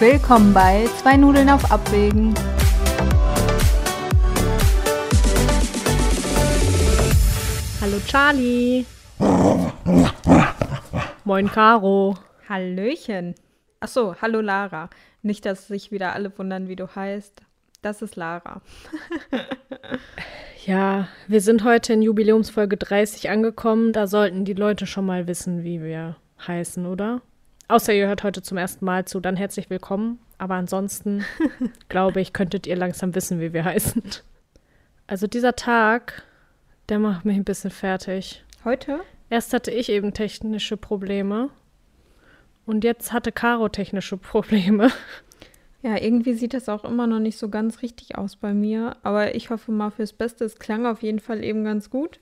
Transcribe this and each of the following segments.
Willkommen bei Zwei Nudeln auf Abwägen. Hallo Charlie. Moin Caro. Hallöchen. Achso, hallo Lara. Nicht, dass sich wieder alle wundern, wie du heißt. Das ist Lara. Ja, wir sind heute in Jubiläumsfolge 30 angekommen. Da sollten die Leute schon mal wissen, wie wir heißen, oder? Außer ihr hört heute zum ersten Mal zu, dann herzlich willkommen. Aber ansonsten, glaube ich, könntet ihr langsam wissen, wie wir heißen. Also dieser Tag, der macht mich ein bisschen fertig. Heute? Erst hatte ich eben technische Probleme und jetzt hatte Caro technische Probleme. Ja, irgendwie sieht das auch immer noch nicht so ganz richtig aus bei mir. Aber ich hoffe mal fürs Beste. Es klang auf jeden Fall eben ganz gut.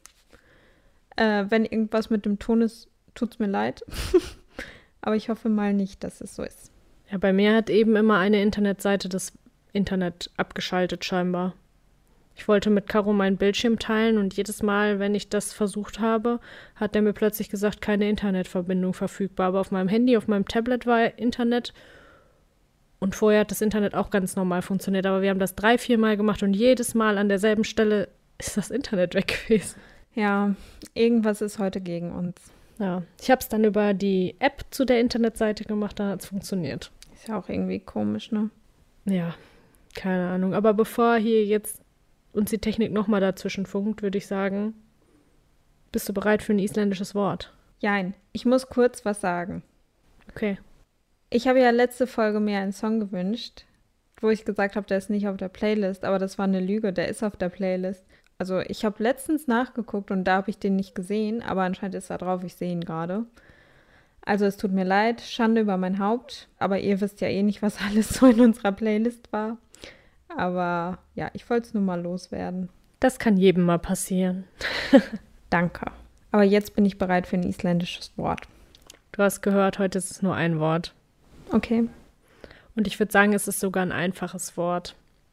Wenn irgendwas mit dem Ton ist, tut's mir leid. Aber ich hoffe mal nicht, dass es so ist. Ja, bei mir hat eben immer eine Internetseite das Internet abgeschaltet scheinbar. Ich wollte mit Caro meinen Bildschirm teilen und jedes Mal, wenn ich das versucht habe, hat er mir plötzlich gesagt, keine Internetverbindung verfügbar. Aber auf meinem Handy, auf meinem Tablet war Internet und vorher hat das Internet auch ganz normal funktioniert. Aber wir haben das 3-4 Mal gemacht und jedes Mal an derselben Stelle ist das Internet weg gewesen. Ja, irgendwas ist heute gegen uns. Ja, ich habe es dann über die App zu der Internetseite gemacht, dann hat es funktioniert. Ist ja auch irgendwie komisch, ne? Ja, keine Ahnung. Aber bevor hier jetzt uns die Technik nochmal dazwischen funkt, würde ich sagen, bist du bereit für ein isländisches Wort? Jein, ich muss kurz was sagen. Okay. Ich habe ja letzte Folge mir einen Song gewünscht, wo ich gesagt habe, der ist nicht auf der Playlist, aber das war eine Lüge, der ist auf der Playlist. Also ich habe letztens nachgeguckt und da habe ich den nicht gesehen, aber anscheinend ist er drauf, ich sehe ihn gerade. Also es tut mir leid, Schande über mein Haupt, aber ihr wisst ja eh nicht, was alles so in unserer Playlist war. Aber ja, ich wollte es nur mal loswerden. Das kann jedem mal passieren. Danke. Aber jetzt bin ich bereit für ein isländisches Wort. Du hast gehört, heute ist es nur ein Wort. Okay. Und ich würde sagen, es ist sogar ein einfaches Wort.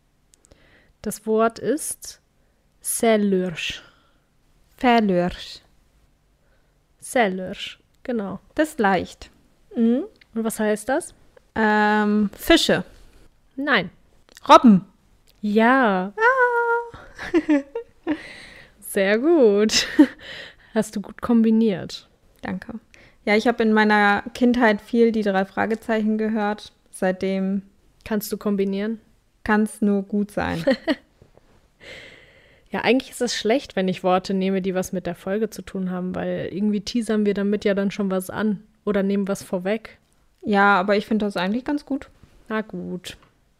Das Wort ist Selursch. Verlörsch. Selursch, genau. Das ist leicht. Mhm. Und was heißt das? Fische. Nein. Robben. Ja. Sehr gut. Hast du gut kombiniert. Danke. Ja, ich habe in meiner Kindheit viel die 3 Fragezeichen gehört. Seitdem Kannst du kombinieren? kann es nur gut sein. Ja, eigentlich ist es schlecht, wenn ich Worte nehme, die was mit der Folge zu tun haben, weil irgendwie teasern wir damit ja dann schon was an oder nehmen was vorweg. Ja, aber ich finde das eigentlich ganz gut. Na gut.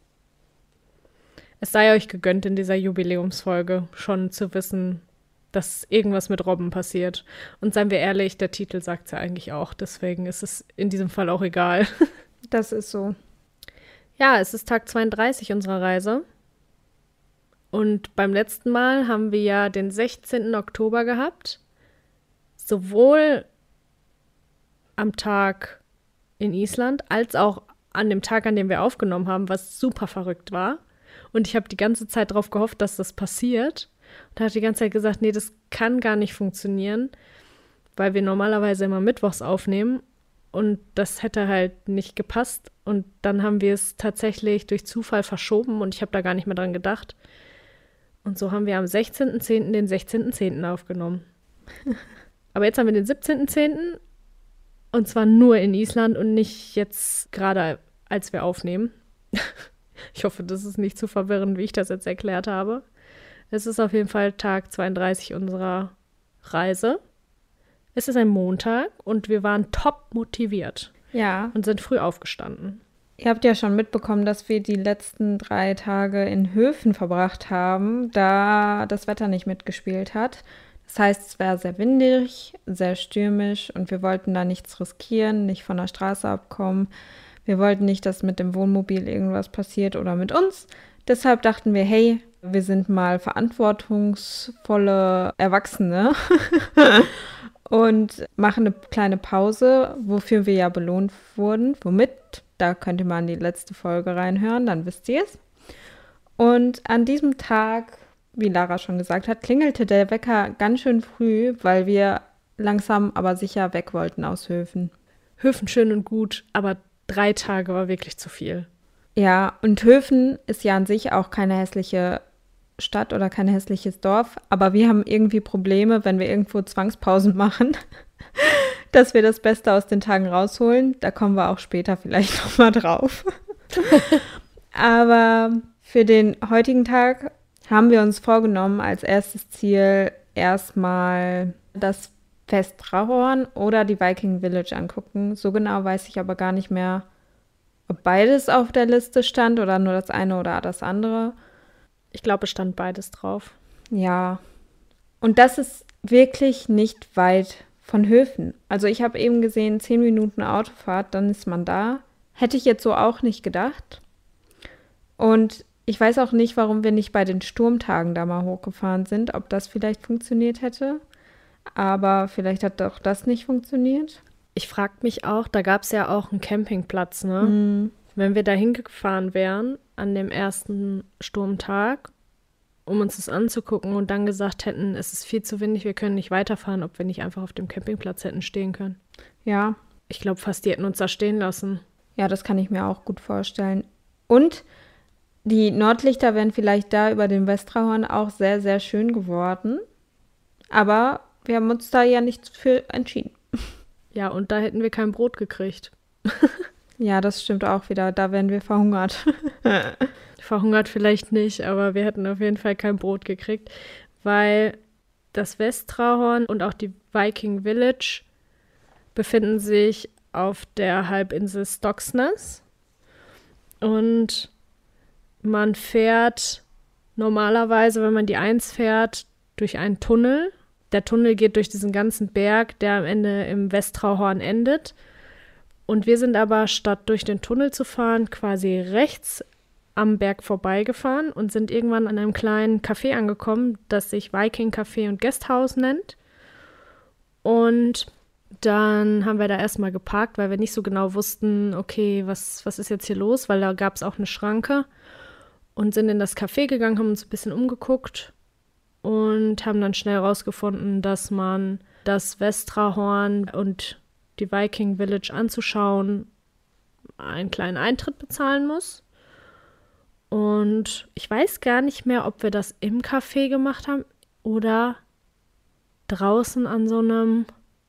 Es sei euch gegönnt, in dieser Jubiläumsfolge schon zu wissen, dass irgendwas mit Robben passiert. Und seien wir ehrlich, der Titel sagt es ja eigentlich auch. Deswegen ist es in diesem Fall auch egal. Das ist so. Ja, es ist Tag 32 unserer Reise. Und beim letzten Mal haben wir ja den 16. Oktober gehabt. Sowohl am Tag in Island als auch an dem Tag, an dem wir aufgenommen haben, was super verrückt war. Und ich habe die ganze Zeit darauf gehofft, dass das passiert. Und habe die ganze Zeit gesagt, nee, das kann gar nicht funktionieren, weil wir normalerweise immer mittwochs aufnehmen. Und das hätte halt nicht gepasst. Und dann haben wir es tatsächlich durch Zufall verschoben und ich habe da gar nicht mehr dran gedacht. Und so haben wir am 16.10. den 16.10. aufgenommen. Aber jetzt haben wir den 17.10. und zwar nur in Island und nicht jetzt gerade, als wir aufnehmen. Ich hoffe, das ist nicht zu verwirrend, wie ich das jetzt erklärt habe. Es ist auf jeden Fall Tag 32 unserer Reise. Es ist ein Montag und wir waren top motiviert. Ja. Und sind früh aufgestanden. Ihr habt ja schon mitbekommen, dass wir die letzten 3 Tage in Höfen verbracht haben, da das Wetter nicht mitgespielt hat. Das heißt, es war sehr windig, sehr stürmisch und wir wollten da nichts riskieren, nicht von der Straße abkommen. Wir wollten nicht, dass mit dem Wohnmobil irgendwas passiert oder mit uns. Deshalb dachten wir, hey, wir sind mal verantwortungsvolle Erwachsene und machen eine kleine Pause, wofür wir ja belohnt wurden. Womit? Da könnt ihr mal in die letzte Folge reinhören, dann wisst ihr es. Und an diesem Tag, wie Lara schon gesagt hat, klingelte der Wecker ganz schön früh, weil wir langsam aber sicher weg wollten aus Höfen. Höfen schön und gut, aber 3 Tage war wirklich zu viel. Ja, und Höfen ist ja an sich auch keine hässliche Stadt oder kein hässliches Dorf, aber wir haben irgendwie Probleme, wenn wir irgendwo Zwangspausen machen, dass wir das Beste aus den Tagen rausholen. Da kommen wir auch später vielleicht nochmal drauf. Aber für den heutigen Tag haben wir uns vorgenommen, als erstes Ziel erstmal das Vestrahorn oder die Viking Village angucken. So genau weiß ich aber gar nicht mehr, ob beides auf der Liste stand oder nur das eine oder das andere. Ich glaube, es stand beides drauf. Ja, und das ist wirklich nicht weit von Höfen. Also ich habe eben gesehen, 10 Minuten Autofahrt, dann ist man da. Hätte ich jetzt so auch nicht gedacht. Und ich weiß auch nicht, warum wir nicht bei den Sturmtagen da mal hochgefahren sind, ob das vielleicht funktioniert hätte. Aber vielleicht hat auch das nicht funktioniert. Ich frage mich auch, da gab es ja auch einen Campingplatz, ne? Wenn wir da hingefahren wären an dem ersten Sturmtag, um uns das anzugucken und dann gesagt hätten, es ist viel zu windig, wir können nicht weiterfahren, ob wir nicht einfach auf dem Campingplatz hätten stehen können. Ja. Ich glaube fast, die hätten uns da stehen lassen. Ja, das kann ich mir auch gut vorstellen. Und die Nordlichter wären vielleicht da über dem Vestrahorn auch sehr, sehr schön geworden. Aber wir haben uns da ja nicht für entschieden. Ja, und da hätten wir kein Brot gekriegt. Ja, das stimmt auch wieder. Da wären wir verhungert. Verhungert vielleicht nicht, aber wir hätten auf jeden Fall kein Brot gekriegt, weil das Vestrahorn und auch die Viking Village befinden sich auf der Halbinsel Stocksness. Und man fährt normalerweise, wenn man die 1 fährt, durch einen Tunnel. Der Tunnel geht durch diesen ganzen Berg, der am Ende im Vestrahorn endet. Und wir sind aber, statt durch den Tunnel zu fahren, quasi rechts am Berg vorbeigefahren und sind irgendwann an einem kleinen Café angekommen, das sich Viking Café und Guesthouse nennt. Und dann haben wir da erstmal geparkt, weil wir nicht so genau wussten, okay, was ist jetzt hier los, weil da gab es auch eine Schranke. Und sind in das Café gegangen, haben uns ein bisschen umgeguckt und haben dann schnell rausgefunden, dass man das Vestrahorn und die Viking Village anzuschauen einen kleinen Eintritt bezahlen muss. Und ich weiß gar nicht mehr, ob wir das im Café gemacht haben oder draußen an so einem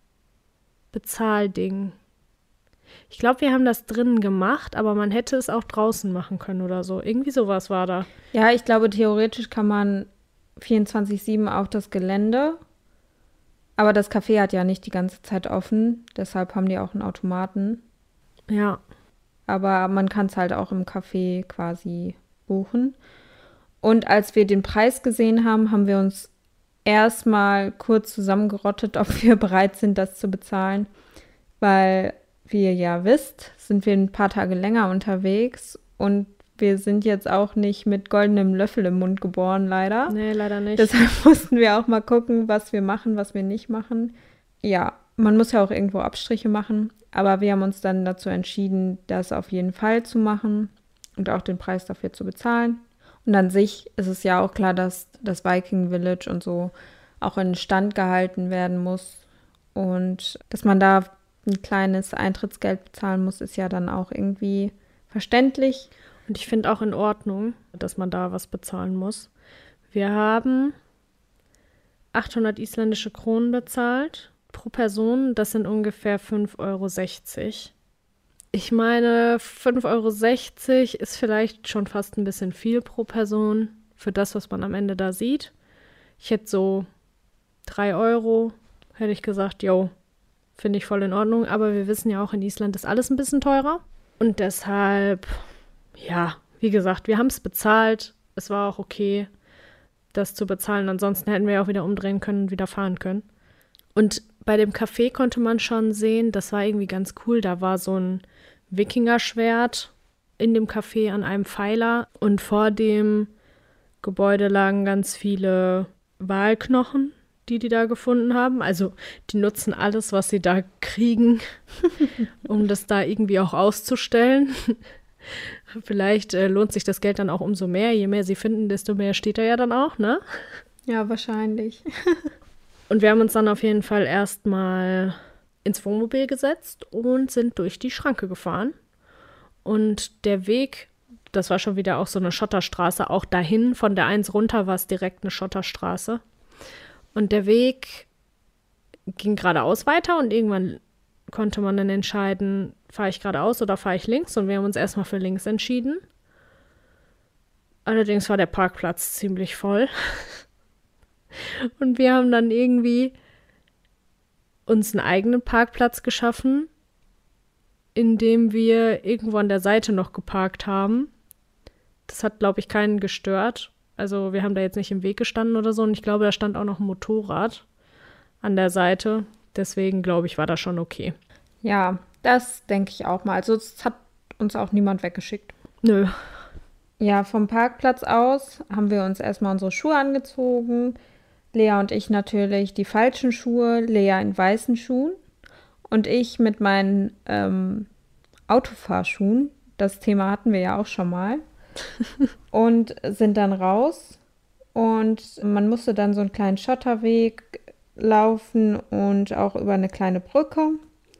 Bezahlding. Ich glaube, wir haben das drinnen gemacht, aber man hätte es auch draußen machen können oder so. Irgendwie sowas war da. Ja, ich glaube, theoretisch kann man 24/7 auf das Gelände. Aber das Café hat ja nicht die ganze Zeit offen. Deshalb haben die auch einen Automaten. Ja. Aber man kann es halt auch im Café quasi buchen. Und als wir den Preis gesehen haben, haben wir uns erstmal kurz zusammengerottet, ob wir bereit sind, das zu bezahlen. Weil, wie ihr ja wisst, sind wir ein paar Tage länger unterwegs und wir sind jetzt auch nicht mit goldenem Löffel im Mund geboren, leider. Nee, leider nicht. Deshalb mussten wir auch mal gucken, was wir machen, was wir nicht machen. Ja, man muss ja auch irgendwo Abstriche machen, aber wir haben uns dann dazu entschieden, das auf jeden Fall zu machen und auch den Preis dafür zu bezahlen. Und an sich ist es ja auch klar, dass das Viking Village und so auch in Stand gehalten werden muss und dass man da ein kleines Eintrittsgeld bezahlen muss, ist ja dann auch irgendwie verständlich. Und ich finde auch in Ordnung, dass man da was bezahlen muss. Wir haben 800 isländische Kronen bezahlt pro Person. Das sind ungefähr 5,60 €. Ich meine, 5,60 € ist vielleicht schon fast ein bisschen viel pro Person für das, was man am Ende da sieht. Ich hätte so 3 €, hätte ich gesagt, jo, finde ich voll in Ordnung. Aber wir wissen ja auch, in Island ist alles ein bisschen teurer. Und deshalb... Ja, wie gesagt, wir haben es bezahlt. Es war auch okay, das zu bezahlen. Ansonsten hätten wir ja auch wieder umdrehen können und wieder fahren können. Und bei dem Café konnte man schon sehen, das war irgendwie ganz cool. Da war so ein Wikingerschwert in dem Café an einem Pfeiler. Und vor dem Gebäude lagen ganz viele Walknochen, die da gefunden haben. Also die nutzen alles, was sie da kriegen, um das da irgendwie auch auszustellen. Vielleicht lohnt sich das Geld dann auch umso mehr. Je mehr sie finden, desto mehr steht da ja dann auch, ne? Ja, wahrscheinlich. Und wir haben uns dann auf jeden Fall erstmal ins Wohnmobil gesetzt und sind durch die Schranke gefahren. Und der Weg das war schon wieder auch so eine Schotterstraße. Auch dahin von der 1 runter war es direkt eine Schotterstraße. Und der Weg ging geradeaus weiter und irgendwann konnte man dann entscheiden, fahre ich geradeaus oder fahre ich links? Und wir haben uns erstmal für links entschieden. Allerdings war der Parkplatz ziemlich voll. Und wir haben dann irgendwie uns einen eigenen Parkplatz geschaffen, indem wir irgendwo an der Seite noch geparkt haben. Das hat, glaube ich, keinen gestört. Also wir haben da jetzt nicht im Weg gestanden oder so. Und ich glaube, da stand auch noch ein Motorrad an der Seite. Deswegen, glaube ich, war das schon okay. Ja, das denke ich auch mal. Also es hat uns auch niemand weggeschickt. Nö. Ja, vom Parkplatz aus haben wir uns erstmal unsere Schuhe angezogen. Lea und ich natürlich die falschen Schuhe, Lea in weißen Schuhen und ich mit meinen Autofahrschuhen. Das Thema hatten wir ja auch schon mal. Und sind dann raus und man musste dann so einen kleinen Schotterweg laufen und auch über eine kleine Brücke.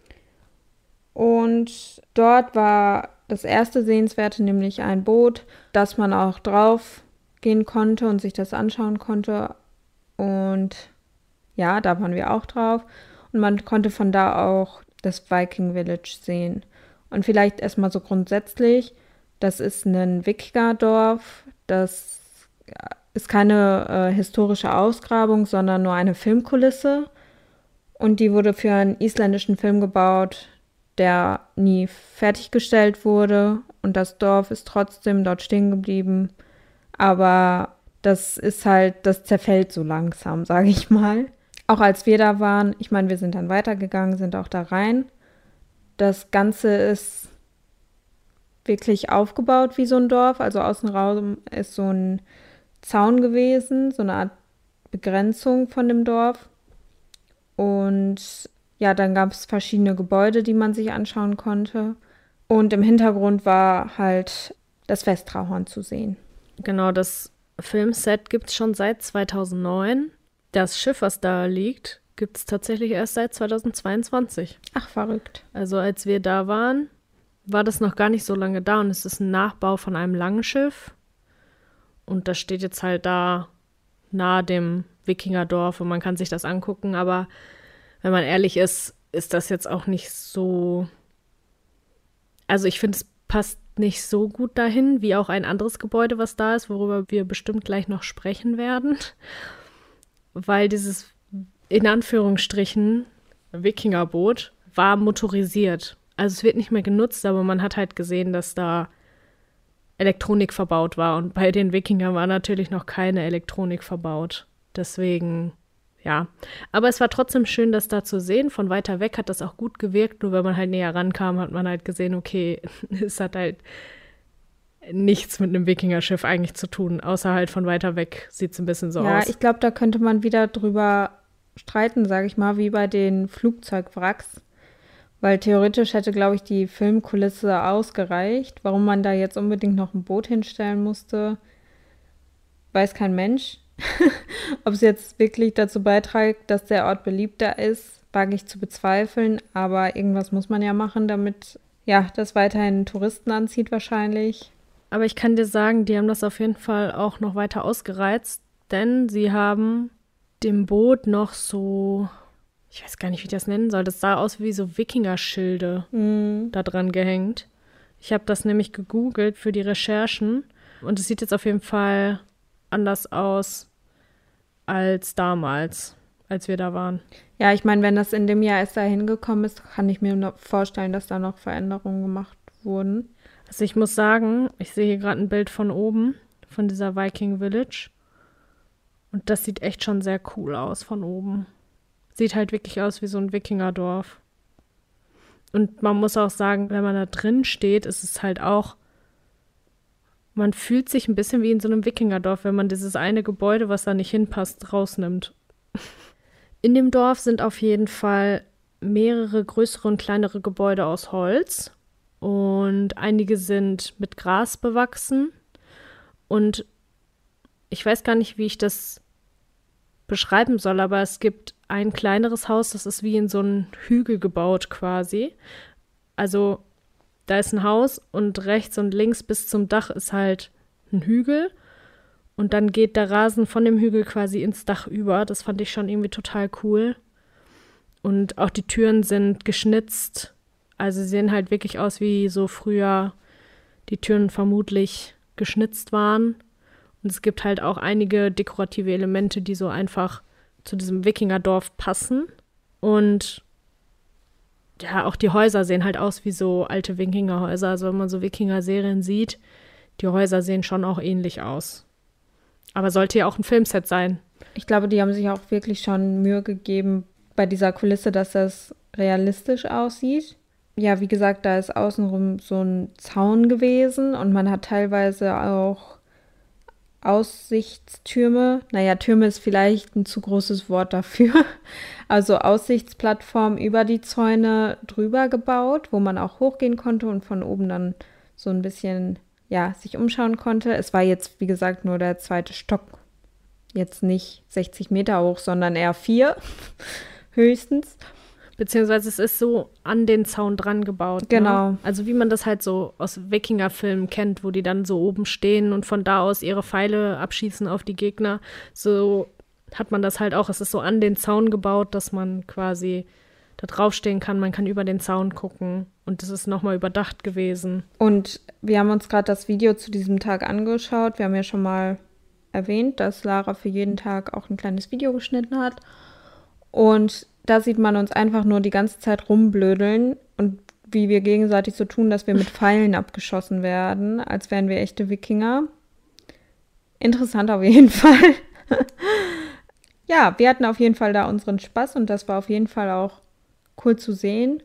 Und dort war das erste Sehenswerte, nämlich ein Boot, dass man auch drauf gehen konnte und sich das anschauen konnte. Und ja, da waren wir auch drauf. Und man konnte von da auch das Viking Village sehen. Und vielleicht erstmal so grundsätzlich, das ist ein Wikingerdorf. Das ist keine historische Ausgrabung, sondern nur eine Filmkulisse. Und die wurde für einen isländischen Film gebaut, der nie fertiggestellt wurde. Und das Dorf ist trotzdem dort stehen geblieben. Aber das ist halt, das zerfällt so langsam, sage ich mal. Auch als wir da waren, ich meine, wir sind dann weitergegangen, sind auch da rein. Das Ganze ist wirklich aufgebaut wie so ein Dorf. Also außenrum ist so ein Zaun gewesen, so eine Art Begrenzung von dem Dorf. Und ja, dann gab es verschiedene Gebäude, die man sich anschauen konnte. Und im Hintergrund war halt das Westrahorn zu sehen. Genau, das Filmset gibt es schon seit 2009. Das Schiff, was da liegt, gibt es tatsächlich erst seit 2022. Ach, verrückt. Also als wir da waren, war das noch gar nicht so lange da und es ist ein Nachbau von einem Langschiff. Und das steht jetzt halt da nahe dem Wikingerdorf und man kann sich das angucken, aber wenn man ehrlich ist, ist das jetzt auch nicht so. Also ich finde, es passt nicht so gut dahin, wie auch ein anderes Gebäude, was da ist, worüber wir bestimmt gleich noch sprechen werden. Weil dieses, in Anführungsstrichen, Wikingerboot war motorisiert. Also es wird nicht mehr genutzt, aber man hat halt gesehen, dass da Elektronik verbaut war. Und bei den Wikingern war natürlich noch keine Elektronik verbaut. Deswegen, ja. Aber es war trotzdem schön, das da zu sehen. Von weiter weg hat das auch gut gewirkt. Nur wenn man halt näher rankam, hat man halt gesehen, okay, es hat halt nichts mit einem Wikingerschiff eigentlich zu tun. Außer halt von weiter weg sieht es ein bisschen so aus. Ja, ich glaube, da könnte man wieder drüber streiten, sage ich mal, wie bei den Flugzeugwracks. Weil theoretisch hätte, glaube ich, die Filmkulisse ausgereicht. Warum man da jetzt unbedingt noch ein Boot hinstellen musste, weiß kein Mensch. Ob es jetzt wirklich dazu beiträgt, dass der Ort beliebter ist, wage ich zu bezweifeln. Aber irgendwas muss man ja machen, damit ja, das weiterhin Touristen anzieht wahrscheinlich. Aber ich kann dir sagen, die haben das auf jeden Fall auch noch weiter ausgereizt, denn sie haben dem Boot noch so, ich weiß gar nicht, wie ich das nennen soll, das sah aus wie so Wikinger-Schilde da dran gehängt. Ich habe das nämlich gegoogelt für die Recherchen und es sieht jetzt auf jeden Fall anders aus als damals, als wir da waren. Ja, ich meine, wenn das in dem Jahr erst da hingekommen ist, kann ich mir noch vorstellen, dass da noch Veränderungen gemacht wurden. Also ich muss sagen, ich sehe hier gerade ein Bild von oben, von dieser Viking Village. Und das sieht echt schon sehr cool aus von oben. Sieht halt wirklich aus wie so ein Wikingerdorf. Und man muss auch sagen, wenn man da drin steht, ist es halt auch, man fühlt sich ein bisschen wie in so einem Wikingerdorf, wenn man dieses eine Gebäude, was da nicht hinpasst, rausnimmt. In dem Dorf sind auf jeden Fall mehrere größere und kleinere Gebäude aus Holz. Und einige sind mit Gras bewachsen. Und ich weiß gar nicht, wie ich das beschreiben soll, aber es gibt ein kleineres Haus, das ist wie in so einen Hügel gebaut quasi. Also Da ist ein Haus und rechts und links bis zum Dach ist halt ein Hügel. Und dann geht der Rasen von dem Hügel quasi ins Dach über. Das fand ich schon irgendwie total cool. Und auch die Türen sind geschnitzt. Also sie sehen halt wirklich aus, wie so früher die Türen vermutlich geschnitzt waren. Und es gibt halt auch einige dekorative Elemente, die so einfach zu diesem Wikingerdorf passen. Und ja, auch die Häuser sehen halt aus wie so alte Wikingerhäuser. Also wenn man so Wikinger-Serien sieht, die Häuser sehen schon auch ähnlich aus. Aber sollte ja auch ein Filmset sein. Ich glaube, die haben sich auch wirklich schon Mühe gegeben bei dieser Kulisse, dass das realistisch aussieht. Ja, wie gesagt, da ist außenrum so ein Zaun gewesen und man hat teilweise auch Aussichtstürme. Naja, Türme ist vielleicht ein zu großes Wort dafür. Also Aussichtsplattformen über die Zäune drüber gebaut, wo man auch hochgehen konnte und von oben dann so ein bisschen, ja, sich umschauen konnte. Es war jetzt, wie gesagt, nur der 2. Stock. Jetzt nicht 60 Meter hoch, sondern eher 4 höchstens. Beziehungsweise es ist so an den Zaun dran gebaut. Genau. Ne? Also wie man das halt so aus Wikinger-Filmen kennt, wo die dann so oben stehen und von da aus ihre Pfeile abschießen auf die Gegner. So hat man das halt auch. Es ist so an den Zaun gebaut, dass man quasi da draufstehen kann. Man kann über den Zaun gucken. Und das ist nochmal überdacht gewesen. Und wir haben uns gerade das Video zu diesem Tag angeschaut. Wir haben ja schon mal erwähnt, dass Lara für jeden Tag auch ein kleines Video geschnitten hat. Und da sieht man uns einfach nur die ganze Zeit rumblödeln und wie wir gegenseitig so tun, dass wir mit Pfeilen abgeschossen werden, als wären wir echte Wikinger. Interessant auf jeden Fall. Ja, wir hatten auf jeden Fall da unseren Spaß und das war auf jeden Fall auch cool zu sehen.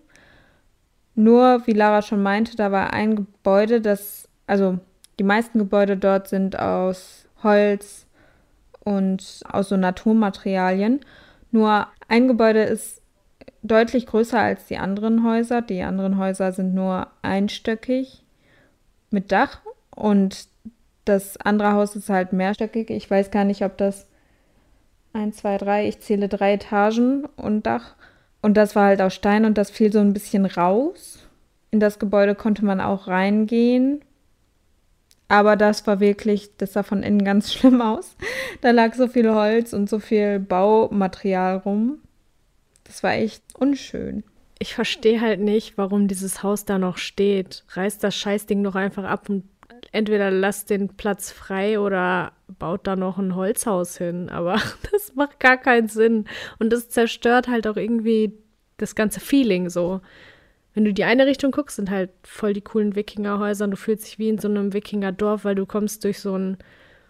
Nur, wie Lara schon meinte, da war ein Gebäude, also die meisten Gebäude dort sind aus Holz und aus so Naturmaterialien. Nur ein Gebäude ist deutlich größer als die anderen Häuser. Die anderen Häuser sind nur einstöckig mit Dach und das andere Haus ist halt mehrstöckig. Ich weiß gar nicht, ob das 1, 2, 3, ich zähle 3 Etagen und Dach. Und das war halt aus Stein und das fiel so ein bisschen raus. In das Gebäude konnte man auch reingehen. Aber das war wirklich, das sah von innen ganz schlimm aus. Da lag so viel Holz und so viel Baumaterial rum. Das war echt unschön. Ich verstehe halt nicht, warum dieses Haus da noch steht. Reißt das Scheißding doch einfach ab und entweder lasst den Platz frei oder baut da noch ein Holzhaus hin. Aber das macht gar keinen Sinn. Und das zerstört halt auch irgendwie das ganze Feeling so. Wenn du die eine Richtung guckst, sind halt voll die coolen Wikingerhäuser und du fühlst dich wie in so einem Wikingerdorf, weil du kommst durch so ein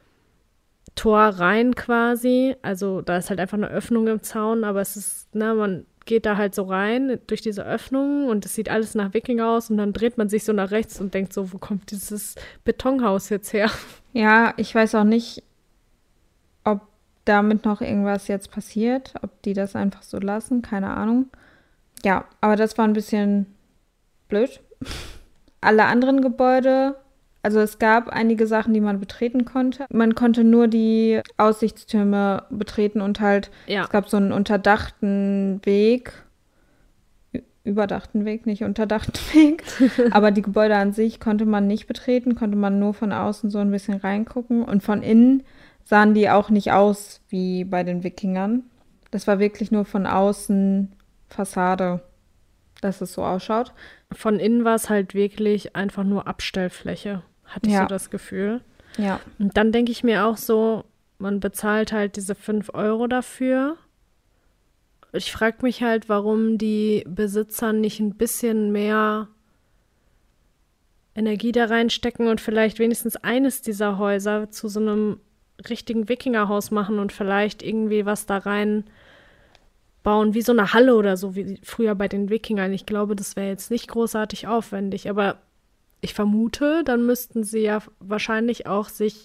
Tor rein quasi. Also da ist halt einfach eine Öffnung im Zaun, aber es ist, man geht da halt so rein durch diese Öffnung und es sieht alles nach Wikinger aus und dann dreht man sich so nach rechts und denkt so, wo kommt dieses Betonhaus jetzt her? Ja, ich weiß auch nicht, ob damit noch irgendwas jetzt passiert, ob die das einfach so lassen, keine Ahnung. Ja, aber das war ein bisschen blöd. Alle anderen Gebäude, also es gab einige Sachen, die man betreten konnte. Man konnte nur die Aussichtstürme betreten und halt, Ja. Es gab so einen unterdachten Weg. Überdachten Weg, nicht unterdachten Weg. Aber die Gebäude an sich konnte man nicht betreten, konnte man nur von außen so ein bisschen reingucken. Und von innen sahen die auch nicht aus wie bei den Wikingern. Das war wirklich nur von außen Fassade, dass es so ausschaut. Von innen war es halt wirklich einfach nur Abstellfläche, hatte ich Ja. so das Gefühl. Ja, Und dann denke ich mir auch so, man bezahlt halt diese 5 € dafür. Ich frage mich halt, warum die Besitzer nicht ein bisschen mehr Energie da reinstecken und vielleicht wenigstens eines dieser Häuser zu so einem richtigen Wikingerhaus machen und vielleicht irgendwie was da rein bauen, wie so eine Halle oder so, wie früher bei den Wikingern. Ich glaube, das wäre jetzt nicht großartig aufwendig, aber ich vermute, dann müssten sie ja wahrscheinlich auch sich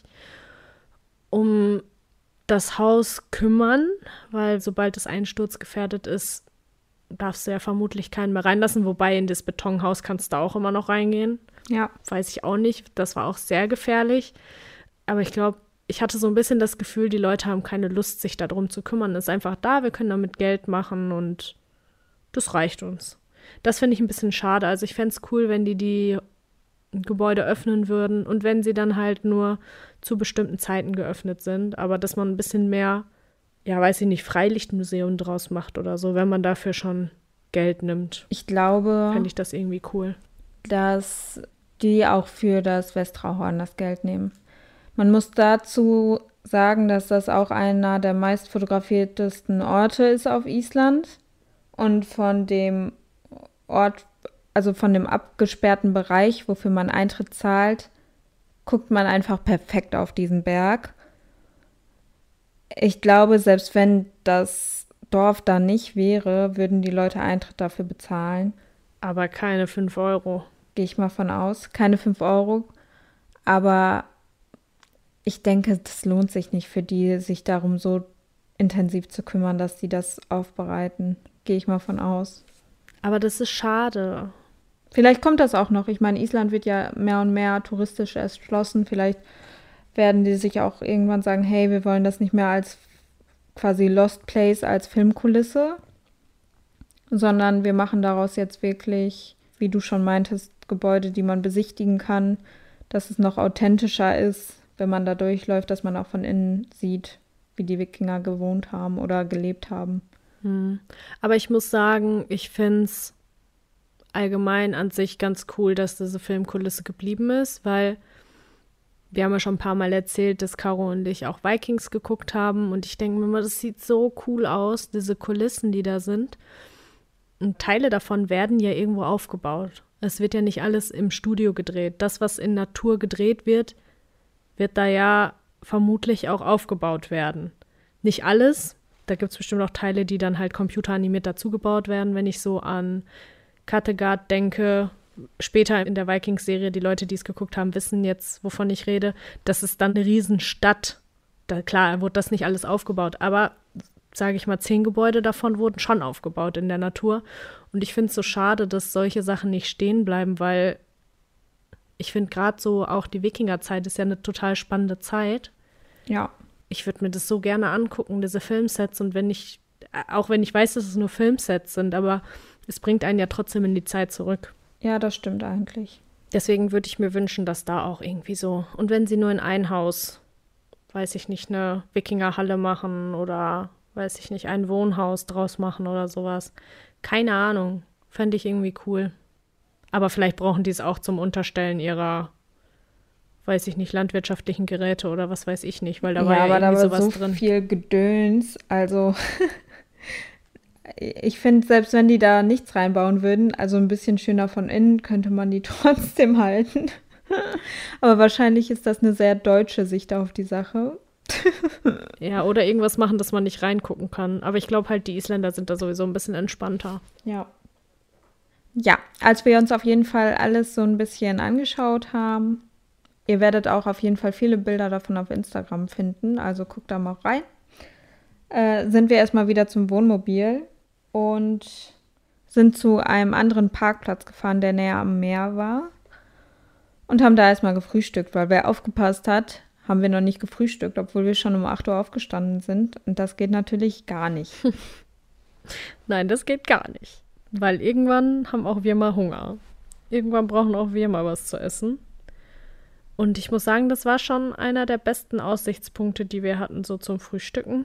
um das Haus kümmern, weil sobald es einsturzgefährdet ist, darfst du ja vermutlich keinen mehr reinlassen, wobei in das Betonhaus kannst du auch immer noch reingehen. ja. Weiß ich auch nicht, das war auch sehr gefährlich, aber ich glaube, ich hatte so ein bisschen das Gefühl, die Leute haben keine Lust, sich darum zu kümmern. Es ist einfach da, wir können damit Geld machen und das reicht uns. Das finde ich ein bisschen schade. Also ich fände es cool, wenn die Gebäude öffnen würden und wenn sie dann halt nur zu bestimmten Zeiten geöffnet sind. Aber dass man ein bisschen mehr, ja, weiß ich nicht, Freilichtmuseum draus macht oder so, wenn man dafür schon Geld nimmt. Ich glaube, Fände ich das irgendwie cool. dass die auch für das Westrauhorn das Geld nehmen. Man muss dazu sagen, dass das auch einer der meist fotografiertesten Orte ist auf Island. Und von dem Ort, also von dem abgesperrten Bereich, wofür man Eintritt zahlt, guckt man einfach perfekt auf diesen Berg. Ich glaube, selbst wenn das Dorf da nicht wäre, würden die Leute Eintritt dafür bezahlen. Aber keine 5 Euro. Gehe ich mal von aus. Keine 5 Euro. Aber ich denke, das lohnt sich nicht für die, sich darum so intensiv zu kümmern, dass die das aufbereiten. Gehe ich mal von aus. Aber das ist schade. Vielleicht kommt das auch noch. Ich meine, Island wird ja mehr und mehr touristisch erschlossen. Vielleicht werden die sich auch irgendwann sagen, hey, wir wollen das nicht mehr als quasi Lost Place, als Filmkulisse, sondern wir machen daraus jetzt wirklich, wie du schon meintest, Gebäude, die man besichtigen kann, dass es noch authentischer ist, wenn man da durchläuft, dass man auch von innen sieht, wie die Wikinger gewohnt haben oder gelebt haben. Aber ich muss sagen, ich finde es allgemein an sich ganz cool, dass diese Filmkulisse geblieben ist, weil wir haben ja schon ein paar Mal erzählt, dass Caro und ich auch Vikings geguckt haben und ich denke mir immer, das sieht so cool aus, diese Kulissen, die da sind. Und Teile davon werden ja irgendwo aufgebaut. Es wird ja nicht alles im Studio gedreht. Das, was in Natur gedreht wird, wird da ja vermutlich auch aufgebaut werden. Nicht alles. Da gibt es bestimmt auch Teile, die dann halt computeranimiert dazugebaut werden, wenn ich so an Kattegat denke. Später in der Vikings-Serie, die Leute, die es geguckt haben, wissen jetzt, wovon ich rede. Das ist dann eine Riesenstadt. Klar, wurde das nicht alles aufgebaut, aber sage ich mal, 10 Gebäude davon wurden schon aufgebaut in der Natur. Und ich finde es so schade, dass solche Sachen nicht stehen bleiben, weil ich finde gerade so auch die Wikingerzeit ist ja eine total spannende Zeit. Ja. Ich würde mir das so gerne angucken, diese Filmsets. Und auch wenn ich weiß, dass es nur Filmsets sind, aber es bringt einen ja trotzdem in die Zeit zurück. Ja, das stimmt eigentlich. Deswegen würde ich mir wünschen, dass da auch irgendwie so, und wenn sie nur in ein Haus, weiß ich nicht, eine Wikingerhalle machen oder, weiß ich nicht, ein Wohnhaus draus machen oder sowas. Keine Ahnung, fände ich irgendwie cool. Aber vielleicht brauchen die es auch zum Unterstellen ihrer, weiß ich nicht, landwirtschaftlichen Geräte oder was weiß ich nicht, weil da war ja aber irgendwie da war sowas so drin. viel Gedöns, also ich finde, selbst wenn die da nichts reinbauen würden, also ein bisschen schöner von innen, könnte man die trotzdem halten. Aber wahrscheinlich ist das eine sehr deutsche Sicht auf die Sache. Ja, oder irgendwas machen, dass man nicht reingucken kann. Aber ich glaube halt, die Isländer sind da sowieso ein bisschen entspannter. Ja. Ja, als wir uns auf jeden Fall alles so ein bisschen angeschaut haben, ihr werdet auch auf jeden Fall viele Bilder davon auf Instagram finden, also guckt da mal rein. Sind wir erstmal wieder zum Wohnmobil und sind zu einem anderen Parkplatz gefahren, der näher am Meer war und haben da erstmal gefrühstückt, weil wer aufgepasst hat, haben wir noch nicht gefrühstückt, obwohl wir schon um 8 Uhr aufgestanden sind und das geht natürlich gar nicht. Nein, das geht gar nicht, weil irgendwann haben auch wir mal Hunger. Irgendwann brauchen auch wir mal was zu essen. Und ich muss sagen, das war schon einer der besten Aussichtspunkte, die wir hatten, so zum Frühstücken.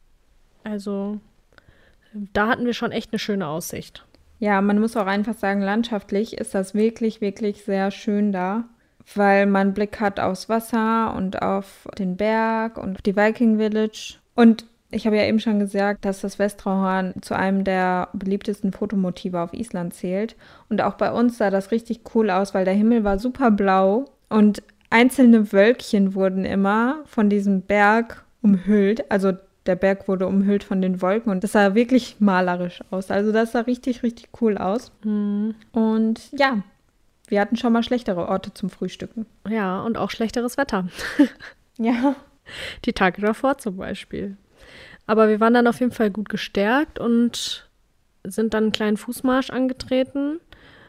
Also, da hatten wir schon echt eine schöne Aussicht. Ja, man muss auch einfach sagen, landschaftlich ist das wirklich, wirklich sehr schön da, weil man Blick hat aufs Wasser und auf den Berg und die Viking Village. Und ich habe ja eben schon gesagt, dass das Westrauhorn zu einem der beliebtesten Fotomotive auf Island zählt. Und auch bei uns sah das richtig cool aus, weil der Himmel war super blau und einzelne Wölkchen wurden immer von diesem Berg umhüllt. Also der Berg wurde umhüllt von den Wolken und das sah wirklich malerisch aus. Also das sah richtig, richtig cool aus. Und ja, wir hatten schon mal schlechtere Orte zum Frühstücken. Ja, und auch schlechteres Wetter. Ja. Die Tage davor zum Beispiel. Aber wir waren dann auf jeden Fall gut gestärkt und sind dann einen kleinen Fußmarsch angetreten.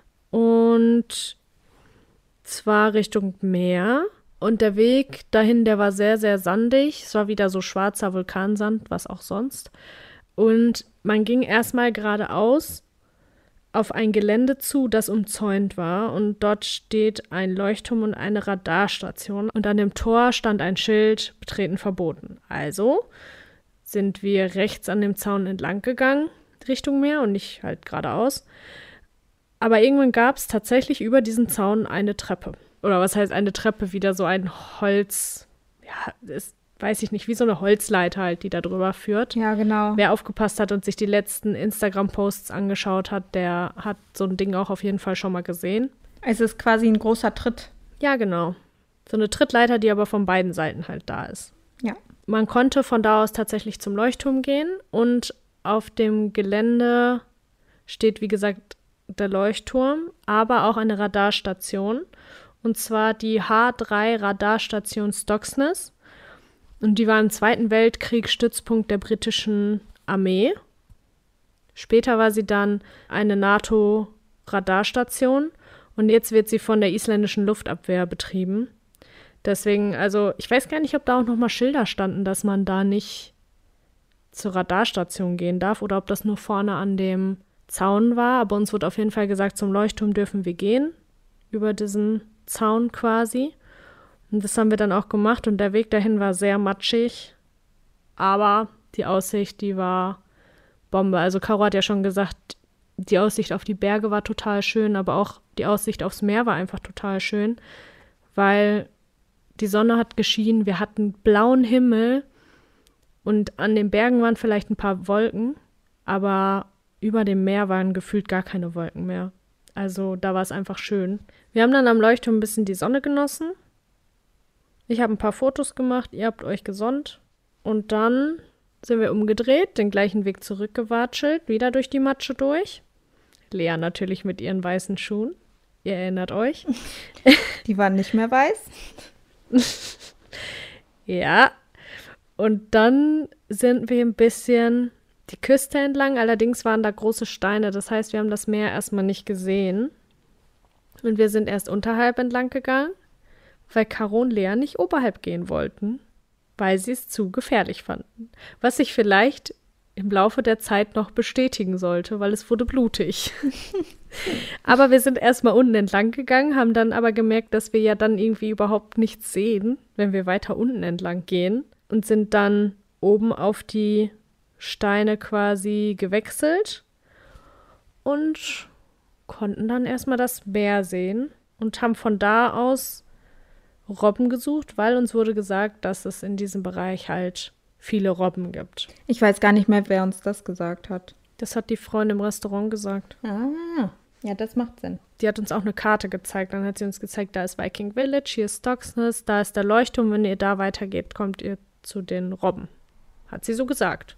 Und zwar Richtung Meer. Und der Weg dahin, der war sehr, sehr sandig. Es war wieder so schwarzer Vulkansand, was auch sonst. Und man ging erstmal geradeaus auf ein Gelände zu, das umzäunt war. Und dort steht ein Leuchtturm und eine Radarstation. Und an dem Tor stand ein Schild, Betreten verboten. Also sind wir rechts an dem Zaun entlang gegangen, Richtung Meer und nicht halt geradeaus. Aber irgendwann gab es tatsächlich über diesen Zaun eine Treppe. Oder was heißt eine Treppe? Wieder so ein Holz, ja, ist, weiß ich nicht, wie so eine Holzleiter halt, die da drüber führt. Ja, genau. Wer aufgepasst hat und sich die letzten Instagram-Posts angeschaut hat, der hat so ein Ding auch auf jeden Fall schon mal gesehen. Es ist quasi ein großer Tritt. Ja, genau. So eine Trittleiter, die aber von beiden Seiten halt da ist. Ja. Man konnte von da aus tatsächlich zum Leuchtturm gehen und auf dem Gelände steht, wie gesagt, der Leuchtturm, aber auch eine Radarstation. Und zwar die H3 Radarstation Stocksness. Und die war im Zweiten Weltkrieg Stützpunkt der britischen Armee. Später war sie dann eine NATO-Radarstation. Und jetzt wird sie von der isländischen Luftabwehr betrieben. Deswegen, also ich weiß gar nicht, ob da auch nochmal Schilder standen, dass man da nicht zur Radarstation gehen darf oder ob das nur vorne an dem Zaun war. Aber uns wurde auf jeden Fall gesagt, zum Leuchtturm dürfen wir gehen, über diesen Zaun quasi. Und das haben wir dann auch gemacht und der Weg dahin war sehr matschig, aber die Aussicht, die war Bombe. Also Caro hat ja schon gesagt, die Aussicht auf die Berge war total schön, aber auch die Aussicht aufs Meer war einfach total schön, weil die Sonne hat geschienen, wir hatten blauen Himmel und an den Bergen waren vielleicht ein paar Wolken, aber über dem Meer waren gefühlt gar keine Wolken mehr. Also da war es einfach schön. Wir haben dann am Leuchtturm ein bisschen die Sonne genossen. Ich habe ein paar Fotos gemacht, ihr habt euch gesonnt. Und dann sind wir umgedreht, den gleichen Weg zurückgewatschelt, wieder durch die Matsche durch. Lea natürlich mit ihren weißen Schuhen. Ihr erinnert euch. Die waren nicht mehr weiß. Ja. Und dann sind wir ein bisschen die Küste entlang. Allerdings waren da große Steine. Das heißt, wir haben das Meer erstmal nicht gesehen. Und wir sind erst unterhalb entlang gegangen, weil Caro und Lea nicht oberhalb gehen wollten, weil sie es zu gefährlich fanden. Was sich vielleicht im Laufe der Zeit noch bestätigen sollte, weil es wurde blutig. Aber wir sind erstmal unten entlang gegangen, haben dann aber gemerkt, dass wir ja dann irgendwie überhaupt nichts sehen, wenn wir weiter unten entlang gehen und sind dann oben auf die Steine quasi gewechselt und konnten dann erstmal das Meer sehen und haben von da aus Robben gesucht, weil uns wurde gesagt, dass es in diesem Bereich halt viele Robben gibt. Ich weiß gar nicht mehr, wer uns das gesagt hat. Das hat die Freundin im Restaurant gesagt. Ah, ja, das macht Sinn. Die hat uns auch eine Karte gezeigt. Dann hat sie uns gezeigt, da ist Viking Village, hier ist Stocksness, da ist der Leuchtturm. Wenn ihr da weitergeht, kommt ihr zu den Robben. Hat sie so gesagt.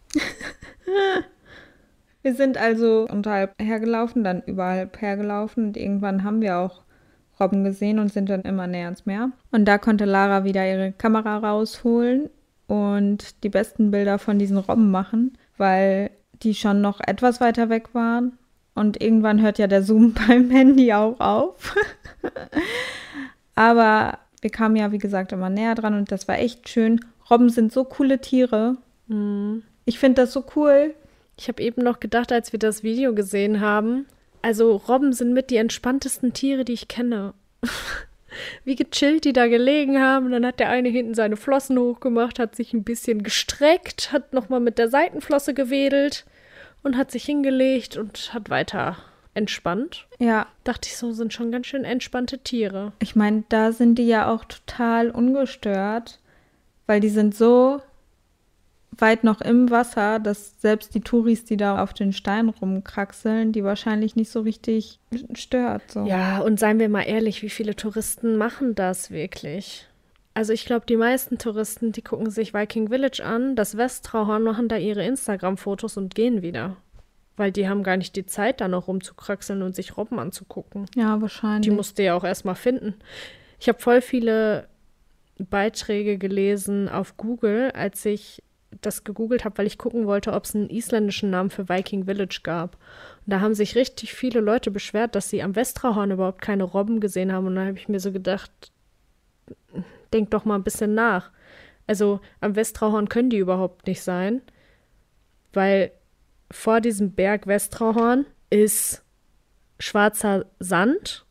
Wir sind also unterhalb hergelaufen, dann überhalb hergelaufen und irgendwann haben wir auch Robben gesehen und sind dann immer näher ans Meer. Und da konnte Lara wieder ihre Kamera rausholen und die besten Bilder von diesen Robben machen, weil die schon noch etwas weiter weg waren. Und irgendwann hört ja der Zoom beim Handy auch auf. Aber wir kamen ja, wie gesagt, immer näher dran und das war echt schön. Robben sind so coole Tiere. Ich finde das so cool. Ich habe eben noch gedacht, als wir das Video gesehen haben, also Robben sind mit die entspanntesten Tiere, die ich kenne. Wie gechillt die da gelegen haben. Dann hat der eine hinten seine Flossen hochgemacht, hat sich ein bisschen gestreckt, hat nochmal mit der Seitenflosse gewedelt und hat sich hingelegt und hat weiter entspannt. Ja. Dachte ich so, sind schon ganz schön entspannte Tiere. Ich meine, da sind die ja auch total ungestört, weil die sind so weit noch im Wasser, dass selbst die Touris, die da auf den Steinen rumkraxeln, die wahrscheinlich nicht so richtig stört. So. Ja, und seien wir mal ehrlich, wie viele Touristen machen das wirklich? Also ich glaube, die meisten Touristen, die gucken sich Viking Village an, das Westrauhorn, machen da ihre Instagram-Fotos und gehen wieder. Weil die haben gar nicht die Zeit, da noch rumzukraxeln und sich Robben anzugucken. Ja, wahrscheinlich. Die musst du ja auch erstmal finden. Ich habe voll viele Beiträge gelesen auf Google, als ich das gegoogelt habe, weil ich gucken wollte, ob es einen isländischen Namen für Viking Village gab. Und da haben sich richtig viele Leute beschwert, dass sie am Westrauhorn überhaupt keine Robben gesehen haben. Und dann habe ich mir so gedacht, denk doch mal ein bisschen nach. Also am Westrauhorn können die überhaupt nicht sein, weil vor diesem Berg Westrauhorn ist schwarzer Sand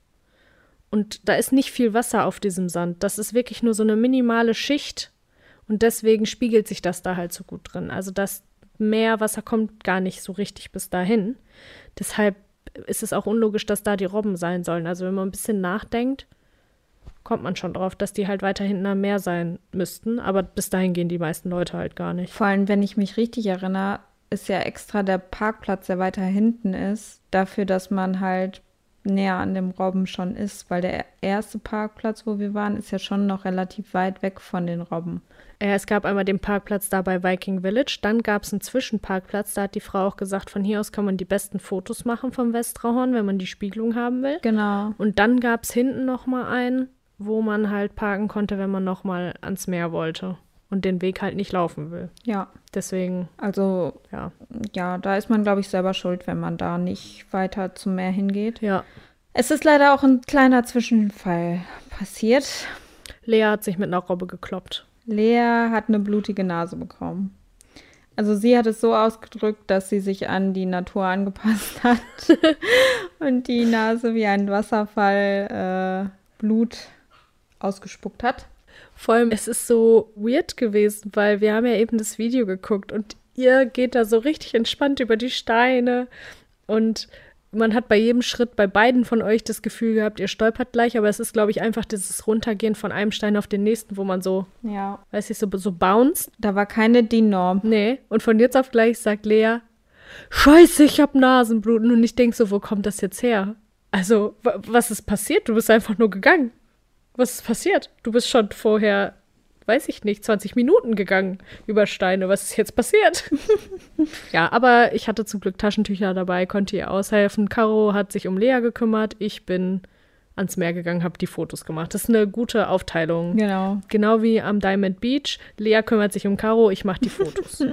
und da ist nicht viel Wasser auf diesem Sand. Das ist wirklich nur so eine minimale Schicht und deswegen spiegelt sich das da halt so gut drin. Also das Meerwasser kommt gar nicht so richtig bis dahin. Deshalb ist es auch unlogisch, dass da die Robben sein sollen. Also wenn man ein bisschen nachdenkt, kommt man schon drauf, dass die halt weiter hinten am Meer sein müssten. Aber bis dahin gehen die meisten Leute halt gar nicht. Vor allem, wenn ich mich richtig erinnere, ist ja extra der Parkplatz, der weiter hinten ist, dafür, dass man halt näher an dem Robben schon ist. Weil der erste Parkplatz, wo wir waren, ist ja schon noch relativ weit weg von den Robben. Es gab einmal den Parkplatz da bei Viking Village, dann gab es einen Zwischenparkplatz, da hat die Frau auch gesagt, von hier aus kann man die besten Fotos machen vom Westrahorn, wenn man die Spiegelung haben will. Genau. Und dann gab es hinten nochmal einen, wo man halt parken konnte, wenn man nochmal ans Meer wollte und den Weg halt nicht laufen will. Ja. Deswegen, also, ja, da ist man, glaube ich, selber schuld, wenn man da nicht weiter zum Meer hingeht. Ja. Es ist leider auch ein kleiner Zwischenfall passiert. Lea hat sich mit einer Robbe gekloppt. Lea hat eine blutige Nase bekommen. Also sie hat es so ausgedrückt, dass sie sich an die Natur angepasst hat und die Nase wie ein Wasserfall Blut ausgespuckt hat. Vor allem, es ist so weird gewesen, weil wir haben ja eben das Video geguckt und ihr geht da so richtig entspannt über die Steine und man hat bei jedem Schritt bei beiden von euch das Gefühl gehabt, ihr stolpert gleich, aber es ist, glaube ich, einfach dieses Runtergehen von einem Stein auf den nächsten, wo man so, weiß ich, so bounced. Da war keine DIN-Norm. Nee, und von jetzt auf gleich sagt Lea, Scheiße, ich hab Nasenbluten. Und ich denke so, wo kommt das jetzt her? Also, was ist passiert? Du bist einfach nur gegangen. Was ist passiert? Du bist schon vorher, weiß ich nicht, 20 Minuten gegangen über Steine. Was ist jetzt passiert? Ja, aber ich hatte zum Glück Taschentücher dabei, konnte ihr aushelfen. Caro hat sich um Lea gekümmert. Ich bin ans Meer gegangen, habe die Fotos gemacht. Das ist eine gute Aufteilung. Genau. Genau wie am Diamond Beach. Lea kümmert sich um Caro, ich mache die Fotos.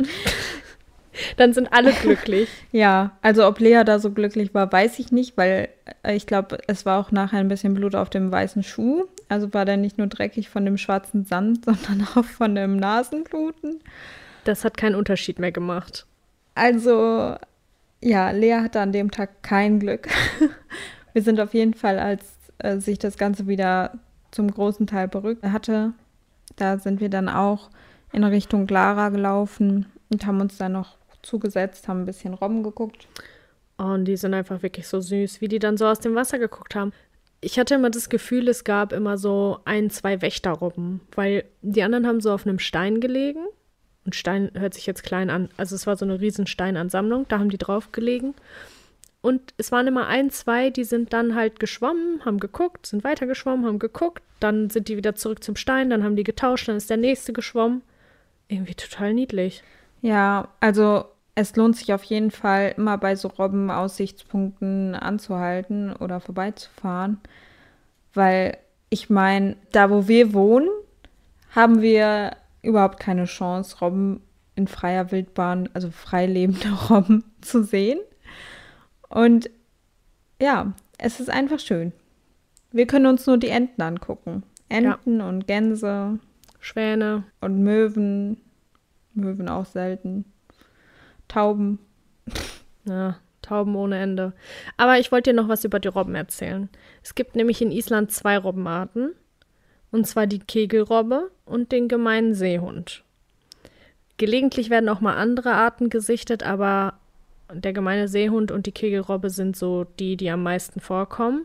Dann sind alle glücklich. Ja, also ob Lea da so glücklich war, weiß ich nicht, weil ich glaube, es war auch nachher ein bisschen Blut auf dem weißen Schuh. Also war der nicht nur dreckig von dem schwarzen Sand, sondern auch von dem Nasenbluten. Das hat keinen Unterschied mehr gemacht. Also, ja, Lea hatte an dem Tag kein Glück. Wir sind auf jeden Fall, als sich das Ganze wieder zum großen Teil beruhigt hatte, da sind wir dann auch in Richtung Glara gelaufen und haben uns dann noch zugesetzt, haben ein bisschen Robben geguckt. Oh, und die sind einfach wirklich so süß, wie die dann so aus dem Wasser geguckt haben. Ich hatte immer das Gefühl, es gab immer so 1, 2 Wächterrobben, weil die anderen haben so auf einem Stein gelegen. Und Stein hört sich jetzt klein an. Also es war so eine riesen Steinansammlung, da haben die drauf gelegen. Und es waren immer 1, 2, die sind dann halt geschwommen, haben geguckt, sind weiter geschwommen, haben geguckt. Dann sind die wieder zurück zum Stein, dann haben die getauscht, dann ist der nächste geschwommen. Irgendwie total niedlich. Ja, also es lohnt sich auf jeden Fall, immer bei so Robbenaussichtspunkten anzuhalten oder vorbeizufahren. Weil ich meine, da wo wir wohnen, haben wir überhaupt keine Chance, Robben in freier Wildbahn, also frei lebende Robben zu sehen. Und ja, es ist einfach schön. Wir können uns nur die Enten angucken. Enten und Gänse. Schwäne. Und Möwen. Möwen auch selten. Tauben. Ja, Tauben ohne Ende. Aber ich wollte dir noch was über die Robben erzählen. Es gibt nämlich in Island 2 Robbenarten. Und zwar die Kegelrobbe und den gemeinen Seehund. Gelegentlich werden auch mal andere Arten gesichtet, aber der gemeine Seehund und die Kegelrobbe sind so die am meisten vorkommen.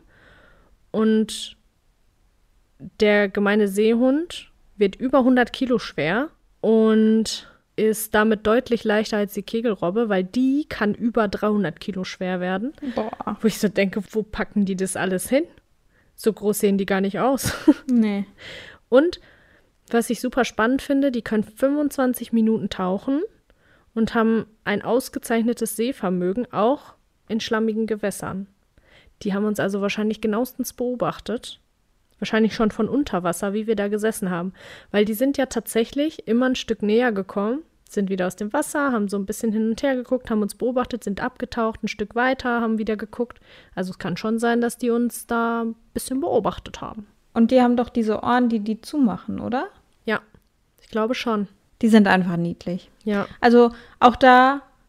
Und der gemeine Seehund wird über 100 Kilo schwer und ist damit deutlich leichter als die Kegelrobbe, weil die kann über 300 Kilo schwer werden. Boah. Wo ich so denke, wo packen die das alles hin? So groß sehen die gar nicht aus. Nee. Und was ich super spannend finde, die können 25 Minuten tauchen und haben ein ausgezeichnetes Sehvermögen, auch in schlammigen Gewässern. Die haben uns also wahrscheinlich genauestens beobachtet. Wahrscheinlich schon von unter Wasser, wie wir da gesessen haben. Weil die sind ja tatsächlich immer ein Stück näher gekommen, sind wieder aus dem Wasser, haben so ein bisschen hin und her geguckt, haben uns beobachtet, sind abgetaucht, ein Stück weiter, haben wieder geguckt. Also es kann schon sein, dass die uns da ein bisschen beobachtet haben. Und die haben doch diese Ohren, die zumachen, oder? Ja, ich glaube schon. Die sind einfach niedlich. Ja. Also auch da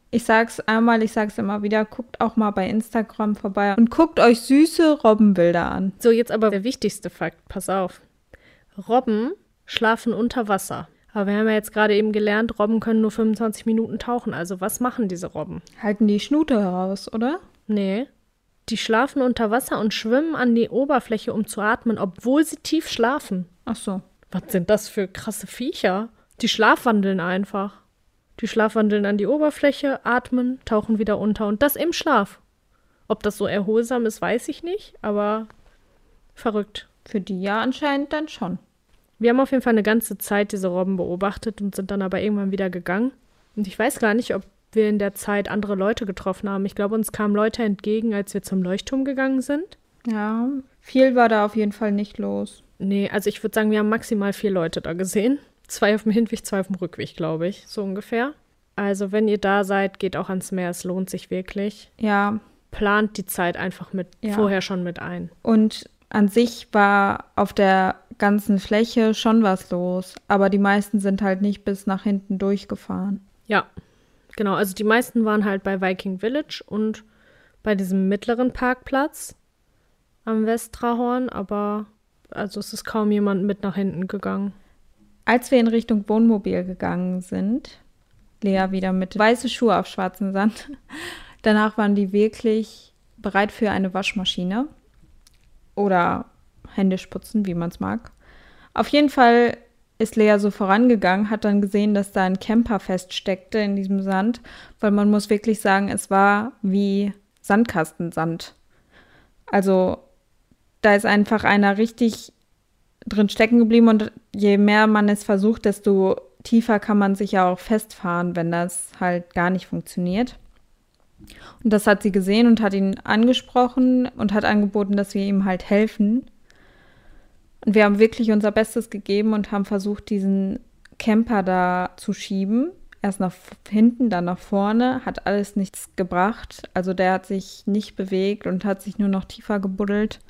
Ich sag's einmal, ich sag's immer wieder, guckt auch mal bei Instagram vorbei und guckt euch süße Robbenbilder an. So, jetzt aber der wichtigste Fakt, pass auf. Robben schlafen unter Wasser. Aber wir haben ja jetzt gerade eben gelernt, Robben können nur 25 Minuten tauchen. Also was machen diese Robben? Halten die Schnute heraus, oder? Nee. Die schlafen unter Wasser und schwimmen an die Oberfläche, um zu atmen, obwohl sie tief schlafen. Ach so. Was sind das für krasse Viecher? Die schlafwandeln einfach. Die schlafwandeln an die Oberfläche, atmen, tauchen wieder unter und das im Schlaf. Ob das so erholsam ist, weiß ich nicht, aber verrückt. Für die ja anscheinend dann schon. Wir haben auf jeden Fall eine ganze Zeit diese Robben beobachtet und sind dann aber irgendwann wieder gegangen. Und ich weiß gar nicht, ob wir in der Zeit andere Leute getroffen haben. Ich glaube, uns kamen Leute entgegen, als wir zum Leuchtturm gegangen sind. Ja, viel war da auf jeden Fall nicht los. Nee, also ich würde sagen, wir haben maximal 4 Leute da gesehen. 2 auf dem Hinweg, 2 auf dem Rückweg, glaube ich, so ungefähr. Also wenn ihr da seid, geht auch ans Meer, es lohnt sich wirklich. Ja. Plant die Zeit einfach vorher schon mit ein. Und an sich war auf der ganzen Fläche schon was los, aber die meisten sind halt nicht bis nach hinten durchgefahren. Ja, genau. Also die meisten waren halt bei Viking Village und bei diesem mittleren Parkplatz am Westrahorn, aber also es ist kaum jemand mit nach hinten gegangen. Als wir in Richtung Wohnmobil gegangen sind, Lea wieder mit weißen Schuhe auf schwarzem Sand, danach waren die wirklich bereit für eine Waschmaschine oder händisch putzen, wie man es mag. Auf jeden Fall ist Lea so vorangegangen, hat dann gesehen, dass da ein Camper feststeckte in diesem Sand, weil man muss wirklich sagen, es war wie Sandkastensand. Also da ist einfach einer richtig drin stecken geblieben und je mehr man es versucht, desto tiefer kann man sich ja auch festfahren, wenn das halt gar nicht funktioniert. Und das hat sie gesehen und hat ihn angesprochen und hat angeboten, dass wir ihm halt helfen. Und wir haben wirklich unser Bestes gegeben und haben versucht, diesen Camper da zu schieben. Erst nach hinten, dann nach vorne, hat alles nichts gebracht. Also der hat sich nicht bewegt und hat sich nur noch tiefer gebuddelt.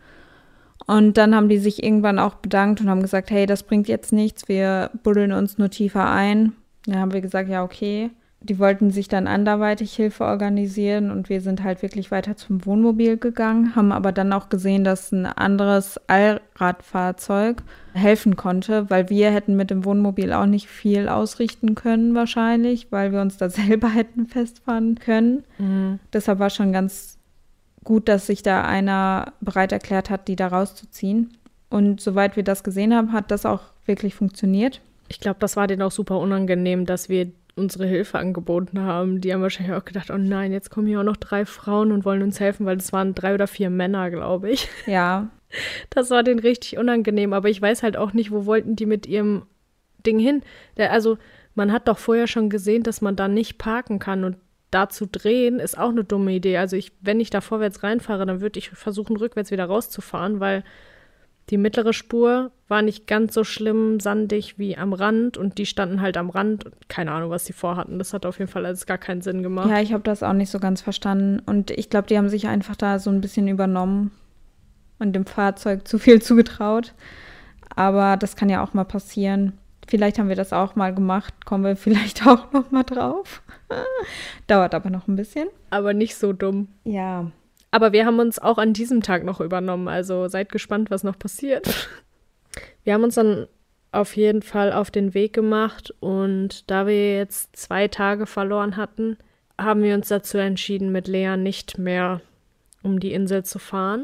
Und dann haben die sich irgendwann auch bedankt und haben gesagt, hey, das bringt jetzt nichts, wir buddeln uns nur tiefer ein. Dann haben wir gesagt, ja, okay. Die wollten sich dann anderweitig Hilfe organisieren und wir sind halt wirklich weiter zum Wohnmobil gegangen, haben aber dann auch gesehen, dass ein anderes Allradfahrzeug helfen konnte, weil wir hätten mit dem Wohnmobil auch nicht viel ausrichten können wahrscheinlich, weil wir uns da selber hätten festfahren können. Mhm. Deshalb war schon ganz gut, dass sich da einer bereit erklärt hat, die da rauszuziehen. Und soweit wir das gesehen haben, hat das auch wirklich funktioniert. Ich glaube, das war denen auch super unangenehm, dass wir unsere Hilfe angeboten haben. Die haben wahrscheinlich auch gedacht, oh nein, jetzt kommen hier auch noch 3 Frauen und wollen uns helfen, weil das waren 3 oder 4 Männer, glaube ich. Ja. Das war denen richtig unangenehm, aber ich weiß halt auch nicht, wo wollten die mit ihrem Ding hin. Also man hat doch vorher schon gesehen, dass man da nicht parken kann und da zu drehen ist auch eine dumme Idee. Also wenn ich da vorwärts reinfahre, dann würde ich versuchen, rückwärts wieder rauszufahren, weil die mittlere Spur war nicht ganz so schlimm sandig wie am Rand und die standen halt am Rand. Keine Ahnung, was die vorhatten. Das hat auf jeden Fall alles gar keinen Sinn gemacht. Ja, ich habe das auch nicht so ganz verstanden. Und ich glaube, die haben sich einfach da so ein bisschen übernommen und dem Fahrzeug zu viel zugetraut. Aber das kann ja auch mal passieren. Vielleicht haben wir das auch mal gemacht. Kommen wir vielleicht auch noch mal drauf. Dauert aber noch ein bisschen. Aber nicht so dumm. Ja. Aber wir haben uns auch an diesem Tag noch übernommen, also seid gespannt, was noch passiert. Wir haben uns dann auf jeden Fall auf den Weg gemacht und da wir jetzt 2 Tage verloren hatten, haben wir uns dazu entschieden, mit Lea nicht mehr um die Insel zu fahren,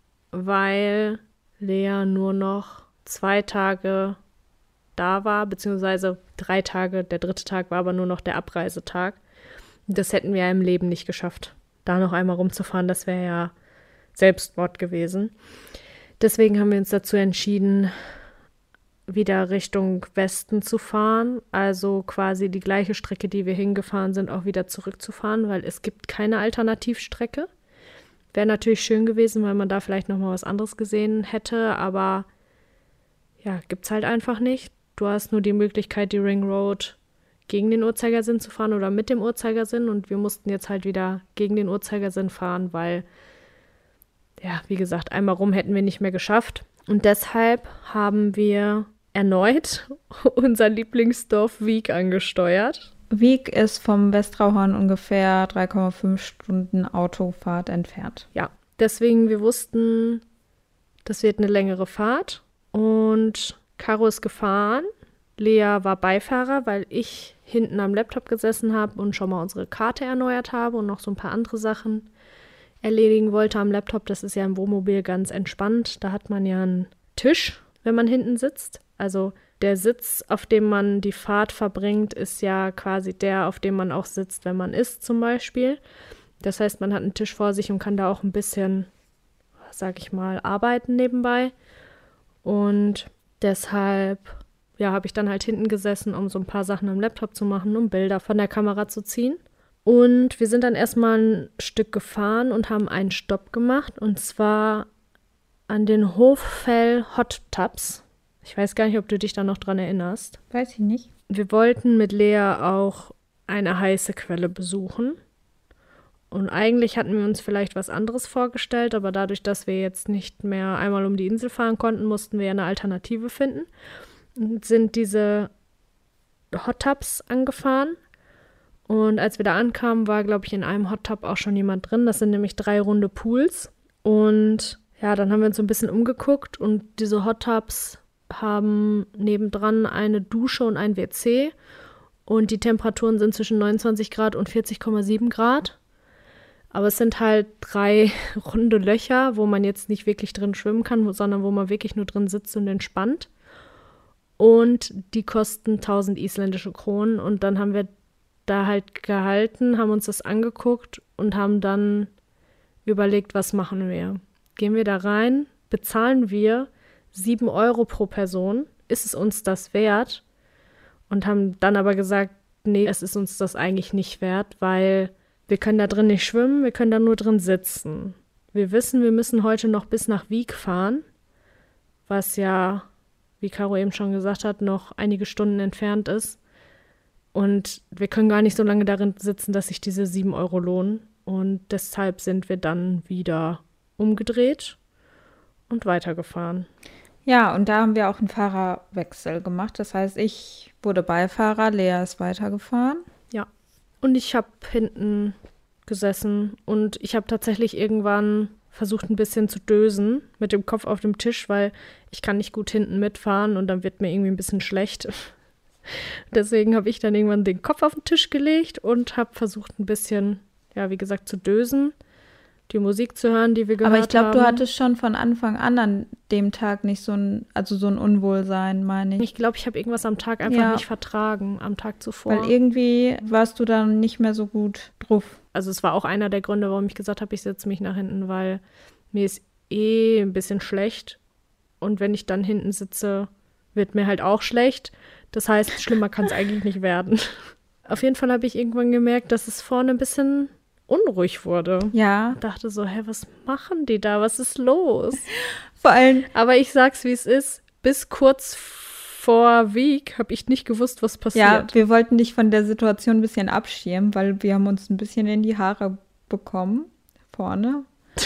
weil Lea nur noch 2 Tage da war, beziehungsweise 3 Tage, der 3. Tag war aber nur noch der Abreisetag. Das hätten wir ja im Leben nicht geschafft. Da noch einmal rumzufahren, das wäre ja Selbstmord gewesen. Deswegen haben wir uns dazu entschieden, wieder Richtung Westen zu fahren, also quasi die gleiche Strecke, die wir hingefahren sind, auch wieder zurückzufahren, weil es gibt keine Alternativstrecke. Wäre natürlich schön gewesen, weil man da vielleicht nochmal was anderes gesehen hätte, aber ja, gibt's halt einfach nicht. Du hast nur die Möglichkeit, die Ring Road gegen den Uhrzeigersinn zu fahren oder mit dem Uhrzeigersinn und wir mussten jetzt halt wieder gegen den Uhrzeigersinn fahren, weil, ja, wie gesagt, einmal rum hätten wir nicht mehr geschafft. Und deshalb haben wir erneut unser Lieblingsdorf Wiek angesteuert. Wieg ist vom Westrauhorn ungefähr 3,5 Stunden Autofahrt entfernt. Ja, deswegen, wir wussten, das wird eine längere Fahrt. Und Caro ist gefahren. Lea war Beifahrer, weil ich hinten am Laptop gesessen habe und schon mal unsere Karte erneuert habe und noch so ein paar andere Sachen erledigen wollte am Laptop. Das ist ja im Wohnmobil ganz entspannt. Da hat man ja einen Tisch, wenn man hinten sitzt. Also der Sitz, auf dem man die Fahrt verbringt, ist ja quasi der, auf dem man auch sitzt, wenn man isst zum Beispiel. Das heißt, man hat einen Tisch vor sich und kann da auch ein bisschen, sag ich mal, arbeiten nebenbei. Und deshalb, ja, habe ich dann halt hinten gesessen, um so ein paar Sachen am Laptop zu machen, um Bilder von der Kamera zu ziehen. Und wir sind dann erstmal ein Stück gefahren und haben einen Stopp gemacht. Und zwar an den Hoffell Hot Tubs. Ich weiß gar nicht, ob du dich da noch dran erinnerst. Weiß ich nicht. Wir wollten mit Lea auch eine heiße Quelle besuchen. Und eigentlich hatten wir uns vielleicht was anderes vorgestellt, aber dadurch, dass wir jetzt nicht mehr einmal um die Insel fahren konnten, mussten wir eine Alternative finden. Und sind diese Hot Tubs angefahren. Und als wir da ankamen, war, glaube ich, in einem Hot Tub auch schon jemand drin. Das sind nämlich 3 runde Pools. Und ja, dann haben wir uns so ein bisschen umgeguckt und diese Hot Tubs haben nebendran eine Dusche und ein WC. Und die Temperaturen sind zwischen 29 Grad und 40,7 Grad. Aber es sind halt 3 runde Löcher, wo man jetzt nicht wirklich drin schwimmen kann, sondern wo man wirklich nur drin sitzt und entspannt. Und die kosten 1000 isländische Kronen. Und dann haben wir da halt gehalten, haben uns das angeguckt und haben dann überlegt, was machen wir? Gehen wir da rein? Bezahlen wir 7 Euro pro Person? Ist es uns das wert? Und haben dann aber gesagt, nee, es ist uns das eigentlich nicht wert, weil wir können da drin nicht schwimmen, wir können da nur drin sitzen. Wir wissen, wir müssen heute noch bis nach Wiek fahren, was ja, wie Caro eben schon gesagt hat, noch einige Stunden entfernt ist. Und wir können gar nicht so lange darin sitzen, dass sich diese 7 Euro lohnen. Und deshalb sind wir dann wieder umgedreht und weitergefahren. Ja, und da haben wir auch einen Fahrerwechsel gemacht. Das heißt, ich wurde Beifahrer, Lea ist weitergefahren. Ja, und ich habe hinten gesessen und ich habe tatsächlich irgendwann versucht, ein bisschen zu dösen mit dem Kopf auf dem Tisch, weil ich kann nicht gut hinten mitfahren und dann wird mir irgendwie ein bisschen schlecht. Deswegen habe ich dann irgendwann den Kopf auf den Tisch gelegt und habe versucht, ein bisschen, ja, wie gesagt, zu dösen, die Musik zu hören, die wir gehört haben. Aber ich glaube, du hattest schon von Anfang an dem Tag nicht so ein Unwohlsein, meine ich. Ich glaube, ich habe irgendwas am Tag einfach nicht vertragen, am Tag zuvor. Weil irgendwie warst du dann nicht mehr so gut drauf. Also es war auch einer der Gründe, warum ich gesagt habe, ich setze mich nach hinten, weil mir ist ein bisschen schlecht. Und wenn ich dann hinten sitze, wird mir halt auch schlecht. Das heißt, schlimmer kann es eigentlich nicht werden. Auf jeden Fall habe ich irgendwann gemerkt, dass es vorne ein bisschen unruhig wurde. Ja. Ich dachte so, was machen die da? Was ist los? Vor allem. Aber ich sag's, wie es ist. Bis kurz vor Wiek habe ich nicht gewusst, was passiert. Ja, wir wollten dich von der Situation ein bisschen abschirmen, weil wir haben uns ein bisschen in die Haare bekommen. Vorne.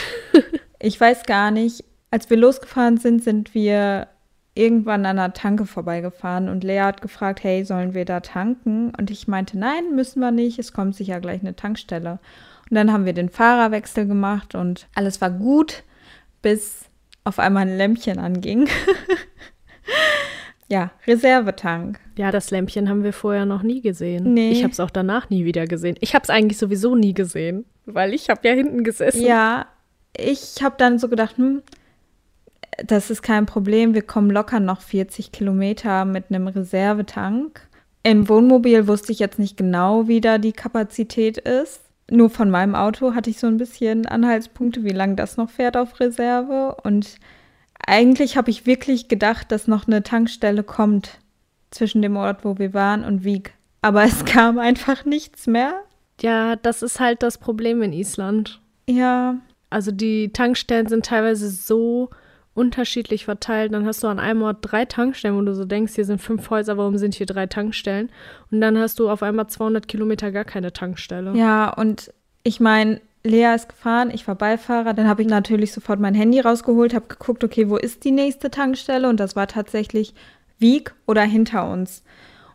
Ich weiß gar nicht. Als wir losgefahren sind, sind wir irgendwann an einer Tanke vorbeigefahren und Lea hat gefragt, hey, sollen wir da tanken? Und ich meinte, nein, müssen wir nicht, es kommt sicher gleich eine Tankstelle. Und dann haben wir den Fahrerwechsel gemacht und alles war gut, bis auf einmal ein Lämpchen anging. Ja, Reservetank. Ja, das Lämpchen haben wir vorher noch nie gesehen. Nee. Ich habe es auch danach nie wieder gesehen. Ich habe es eigentlich sowieso nie gesehen, weil ich habe ja hinten gesessen. Ja, ich habe dann so gedacht, das ist kein Problem, wir kommen locker noch 40 Kilometer mit einem Reservetank. Im Wohnmobil wusste ich jetzt nicht genau, wie da die Kapazität ist. Nur von meinem Auto hatte ich so ein bisschen Anhaltspunkte, wie lange das noch fährt auf Reserve. Und eigentlich habe ich wirklich gedacht, dass noch eine Tankstelle kommt zwischen dem Ort, wo wir waren, und Wiek. Aber es kam einfach nichts mehr. Ja, das ist halt das Problem in Island. Ja. Also die Tankstellen sind teilweise so unterschiedlich verteilt. Dann hast du an einem Ort 3 Tankstellen, wo du so denkst, hier sind 5 Häuser, warum sind hier 3 Tankstellen? Und dann hast du auf einmal 200 Kilometer gar keine Tankstelle. Ja, und ich meine, Lea ist gefahren, ich war Beifahrer. Dann habe ich natürlich sofort mein Handy rausgeholt, habe geguckt, okay, wo ist die nächste Tankstelle? Und das war tatsächlich Wiek oder hinter uns.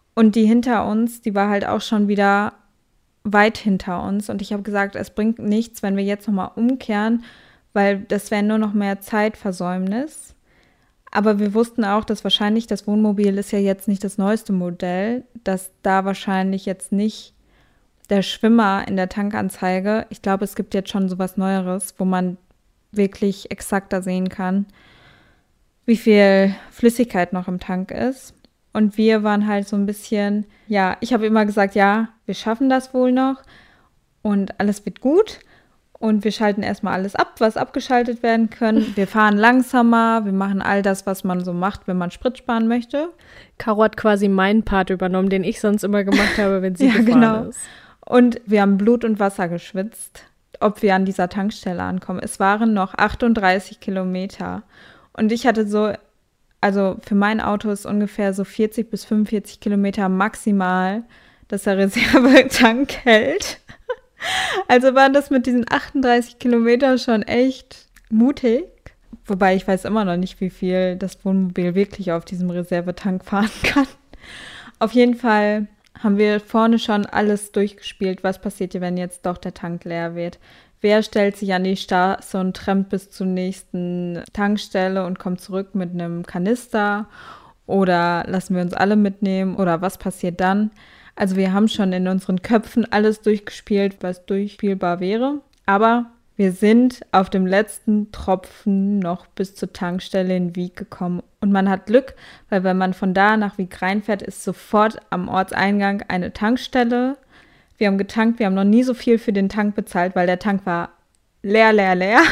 Und die hinter uns, die war halt auch schon wieder weit hinter uns. Und ich habe gesagt, es bringt nichts, wenn wir jetzt nochmal umkehren, weil das wäre nur noch mehr Zeitversäumnis. Aber wir wussten auch, dass wahrscheinlich das Wohnmobil ist ja jetzt nicht das neueste Modell, dass da wahrscheinlich jetzt nicht der Schwimmer in der Tankanzeige, ich glaube, es gibt jetzt schon sowas Neueres, wo man wirklich exakter sehen kann, wie viel Flüssigkeit noch im Tank ist. Und wir waren halt so ein bisschen, ja, ich habe immer gesagt, ja, wir schaffen das wohl noch und alles wird gut. Und wir schalten erstmal alles ab, was abgeschaltet werden kann. Wir fahren langsamer, wir machen all das, was man so macht, wenn man Sprit sparen möchte. Caro hat quasi meinen Part übernommen, den ich sonst immer gemacht habe, wenn sie Ja, gefahren genau. ist. Und wir haben Blut und Wasser geschwitzt, ob wir an dieser Tankstelle ankommen. Es waren noch 38 Kilometer. Und ich hatte so, also für mein Auto ist ungefähr so 40 bis 45 Kilometer maximal, dass der Reservetank hält. Also waren das mit diesen 38 Kilometern schon echt mutig. Wobei ich weiß immer noch nicht, wie viel das Wohnmobil wirklich auf diesem Reservetank fahren kann. Auf jeden Fall haben wir vorne schon alles durchgespielt. Was passiert hier, wenn jetzt doch der Tank leer wird? Wer stellt sich an die Straße und trennt bis zur nächsten Tankstelle und kommt zurück mit einem Kanister? Oder lassen wir uns alle mitnehmen? Oder was passiert dann? Also wir haben schon in unseren Köpfen alles durchgespielt, was durchspielbar wäre. Aber wir sind auf dem letzten Tropfen noch bis zur Tankstelle in Wiek gekommen. Und man hat Glück, weil wenn man von da nach Wiek reinfährt, ist sofort am Ortseingang eine Tankstelle. Wir haben getankt, wir haben noch nie so viel für den Tank bezahlt, weil der Tank war leer, leer, leer.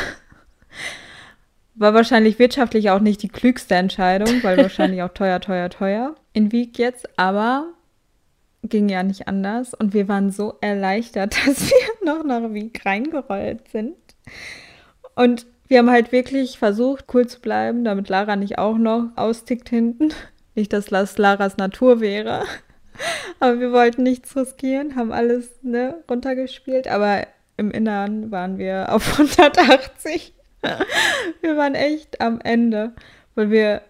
War wahrscheinlich wirtschaftlich auch nicht die klügste Entscheidung, weil wahrscheinlich auch teuer, teuer, teuer in Wiek jetzt. Aber ging ja nicht anders. Und wir waren so erleichtert, dass wir noch nach Wiek reingerollt sind. Und wir haben halt wirklich versucht, cool zu bleiben, damit Lara nicht auch noch austickt hinten. Nicht, dass das Laras Natur wäre. Aber wir wollten nichts riskieren, haben alles runtergespielt. Aber im Inneren waren wir auf 180. Wir waren echt am Ende, weil wir,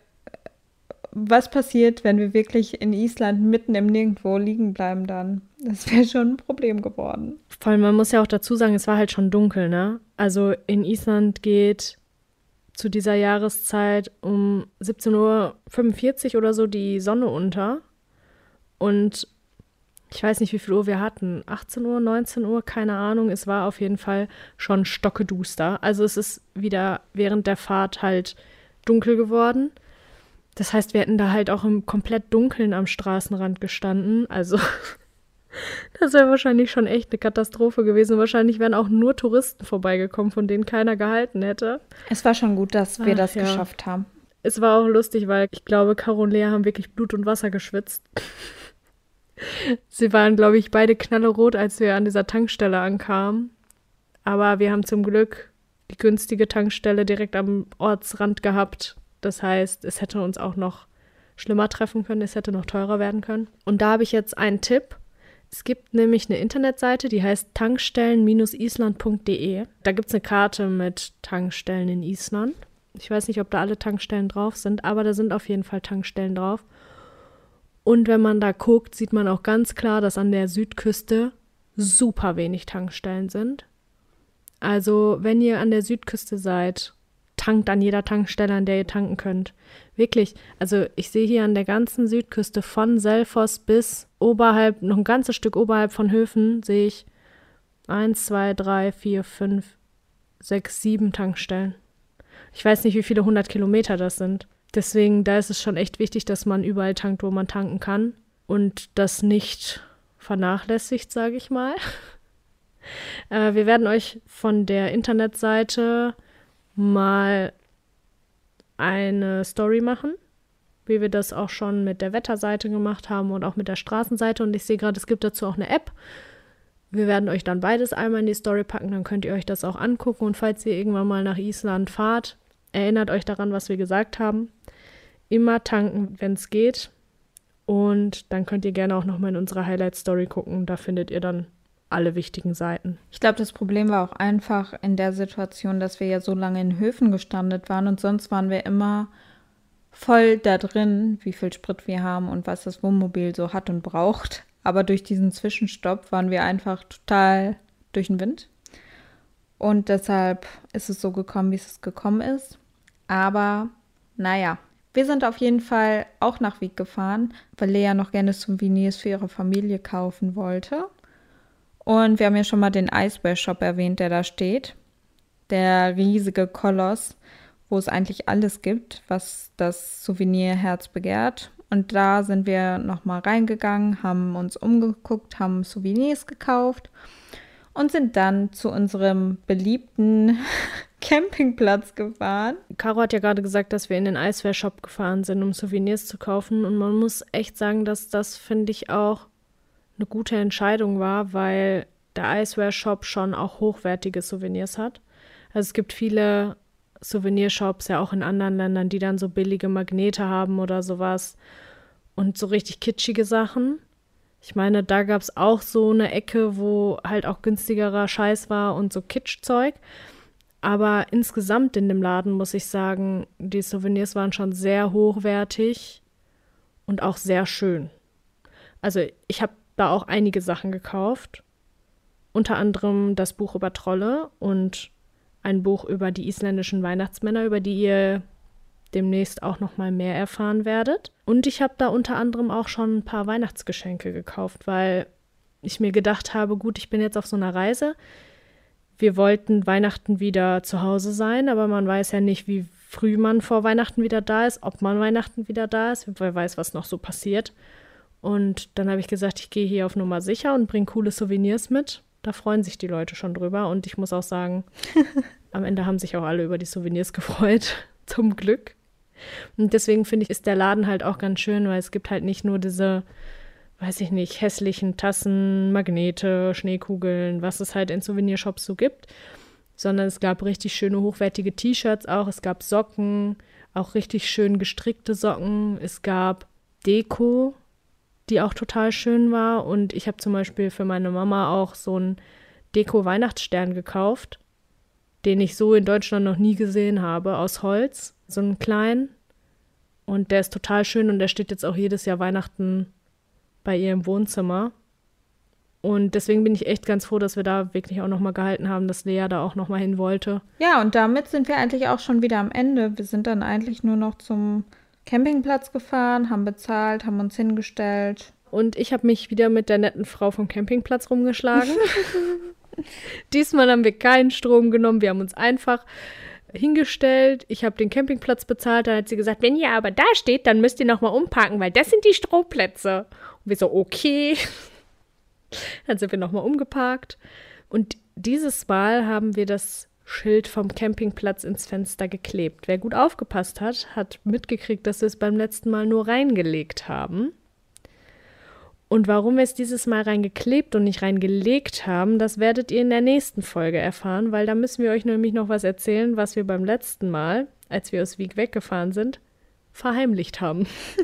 was passiert, wenn wir wirklich in Island mitten im Nirgendwo liegen bleiben dann? Das wäre schon ein Problem geworden. Vor allem, man muss ja auch dazu sagen, es war halt schon dunkel, ne? Also in Island geht zu dieser Jahreszeit um 17:45 Uhr oder so die Sonne unter. Und ich weiß nicht, wie viel Uhr wir hatten. 18 Uhr, 19 Uhr, keine Ahnung. Es war auf jeden Fall schon stockeduster. Also es ist wieder während der Fahrt halt dunkel geworden. Das heißt, wir hätten da halt auch im komplett Dunkeln am Straßenrand gestanden. Also das wäre wahrscheinlich schon echt eine Katastrophe gewesen. Wahrscheinlich wären auch nur Touristen vorbeigekommen, von denen keiner gehalten hätte. Es war schon gut, dass wir das geschafft haben. Es war auch lustig, weil ich glaube, Caro und Lea haben wirklich Blut und Wasser geschwitzt. Sie waren, glaube ich, beide knallerot, als wir an dieser Tankstelle ankamen. Aber wir haben zum Glück die günstige Tankstelle direkt am Ortsrand gehabt. Das heißt, es hätte uns auch noch schlimmer treffen können, es hätte noch teurer werden können. Und da habe ich jetzt einen Tipp. Es gibt nämlich eine Internetseite, die heißt tankstellen-island.de. Da gibt es eine Karte mit Tankstellen in Island. Ich weiß nicht, ob da alle Tankstellen drauf sind, aber da sind auf jeden Fall Tankstellen drauf. Und wenn man da guckt, sieht man auch ganz klar, dass an der Südküste super wenig Tankstellen sind. Also, wenn ihr an der Südküste seid, tankt an jeder Tankstelle, an der ihr tanken könnt. Wirklich, also ich sehe hier an der ganzen Südküste von Selfoss bis oberhalb, noch ein ganzes Stück oberhalb von Höfen, sehe ich 1, 2, 3, 4, 5, 6, 7 Tankstellen. Ich weiß nicht, wie viele 100 Kilometer das sind. Deswegen, da ist es schon echt wichtig, dass man überall tankt, wo man tanken kann und das nicht vernachlässigt, sage ich mal. Wir werden euch von der Internetseite mal eine Story machen, wie wir das auch schon mit der Wetterseite gemacht haben und auch mit der Straßenseite. Und ich sehe gerade, es gibt dazu auch eine App. Wir werden euch dann beides einmal in die Story packen, dann könnt ihr euch das auch angucken. Und falls ihr irgendwann mal nach Island fahrt, erinnert euch daran, was wir gesagt haben. Immer tanken, wenn es geht. Und dann könnt ihr gerne auch nochmal in unsere Highlight-Story gucken. Da findet ihr dann alle wichtigen Seiten. Ich glaube, das Problem war auch einfach in der Situation, dass wir ja so lange in Höfen gestrandet waren und sonst waren wir immer voll da drin, wie viel Sprit wir haben und was das Wohnmobil so hat und braucht. Aber durch diesen Zwischenstopp waren wir einfach total durch den Wind. Und deshalb ist es so gekommen, wie es gekommen ist. Aber naja, wir sind auf jeden Fall auch nach Wiek gefahren, weil Lea noch gerne Souvenirs für ihre Familie kaufen wollte. Und wir haben ja schon mal den Eiswear-Shop erwähnt, der da steht. Der riesige Koloss, wo es eigentlich alles gibt, was das Souvenirherz begehrt. Und da sind wir nochmal reingegangen, haben uns umgeguckt, haben Souvenirs gekauft und sind dann zu unserem beliebten Campingplatz gefahren. Caro hat ja gerade gesagt, dass wir in den Eiswear-Shop gefahren sind, um Souvenirs zu kaufen. Und man muss echt sagen, dass das, finde ich, auch eine gute Entscheidung war, weil der Eiswear-Shop schon auch hochwertige Souvenirs hat. Also es gibt viele Souvenirshops ja auch in anderen Ländern, die dann so billige Magnete haben oder sowas und so richtig kitschige Sachen. Ich meine, da gab es auch so eine Ecke, wo halt auch günstigerer Scheiß war und so Kitschzeug. Aber insgesamt in dem Laden muss ich sagen, die Souvenirs waren schon sehr hochwertig und auch sehr schön. Also ich habe da auch einige Sachen gekauft. Unter anderem das Buch über Trolle und ein Buch über die isländischen Weihnachtsmänner, über die ihr demnächst auch noch mal mehr erfahren werdet. Und ich habe da unter anderem auch schon ein paar Weihnachtsgeschenke gekauft, weil ich mir gedacht habe, gut, ich bin jetzt auf so einer Reise. Wir wollten Weihnachten wieder zu Hause sein, aber man weiß ja nicht, wie früh man vor Weihnachten wieder da ist, ob man Weihnachten wieder da ist, wer weiß, was noch so passiert. Und dann habe ich gesagt, ich gehe hier auf Nummer sicher und bringe coole Souvenirs mit. Da freuen sich die Leute schon drüber. Und ich muss auch sagen, am Ende haben sich auch alle über die Souvenirs gefreut. Zum Glück. Und deswegen finde ich, ist der Laden halt auch ganz schön, weil es gibt halt nicht nur diese, weiß ich nicht, hässlichen Tassen, Magnete, Schneekugeln, was es halt in Souvenirshops so gibt, sondern es gab richtig schöne, hochwertige T-Shirts auch. Es gab Socken, auch richtig schön gestrickte Socken. Es gab Deko, die auch total schön war. Und ich habe zum Beispiel für meine Mama auch so einen Deko-Weihnachtsstern gekauft, den ich so in Deutschland noch nie gesehen habe, aus Holz, so einen kleinen. Und der ist total schön und der steht jetzt auch jedes Jahr Weihnachten bei ihr im Wohnzimmer. Und deswegen bin ich echt ganz froh, dass wir da wirklich auch nochmal gehalten haben, dass Lea da auch nochmal hin wollte. Ja, und damit sind wir eigentlich auch schon wieder am Ende. Wir sind dann eigentlich nur noch zum Campingplatz gefahren, haben bezahlt, haben uns hingestellt. Und ich habe mich wieder mit der netten Frau vom Campingplatz rumgeschlagen. Diesmal haben wir keinen Strom genommen, wir haben uns einfach hingestellt. Ich habe den Campingplatz bezahlt, dann hat sie gesagt, wenn ihr aber da steht, dann müsst ihr nochmal umparken, weil das sind die Stromplätze. Und wir so, okay. Dann sind wir nochmal umgeparkt. Und dieses Mal haben wir das Schild vom Campingplatz ins Fenster geklebt. Wer gut aufgepasst hat, hat mitgekriegt, dass wir es beim letzten Mal nur reingelegt haben. Und warum wir es dieses Mal reingeklebt und nicht reingelegt haben, das werdet ihr in der nächsten Folge erfahren, weil da müssen wir euch nämlich noch was erzählen, was wir beim letzten Mal, als wir aus Wiek weggefahren sind, verheimlicht haben.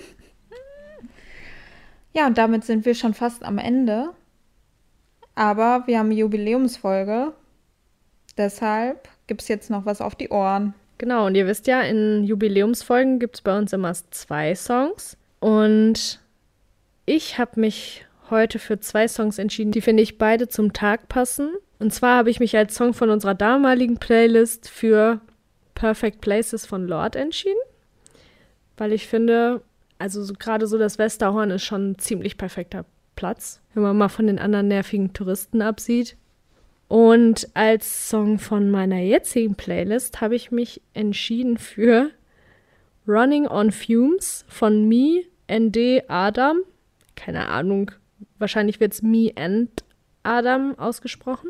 Ja, und damit sind wir schon fast am Ende. Aber wir haben eine Jubiläumsfolge. Deshalb gibt es jetzt noch was auf die Ohren. Genau, und ihr wisst ja, in Jubiläumsfolgen gibt es bei uns immer 2 Songs. Und ich habe mich heute für 2 Songs entschieden, die, finde ich, beide zum Tag passen. Und zwar habe ich mich als Song von unserer damaligen Playlist für Perfect Places von Lorde entschieden. Weil ich finde, also gerade so das Westerhorn ist schon ein ziemlich perfekter Platz, wenn man mal von den anderen nervigen Touristen absieht. Und als Song von meiner jetzigen Playlist habe ich mich entschieden für Running on Fumes von Me and Adam. Keine Ahnung, wahrscheinlich wird es Me and Adam ausgesprochen.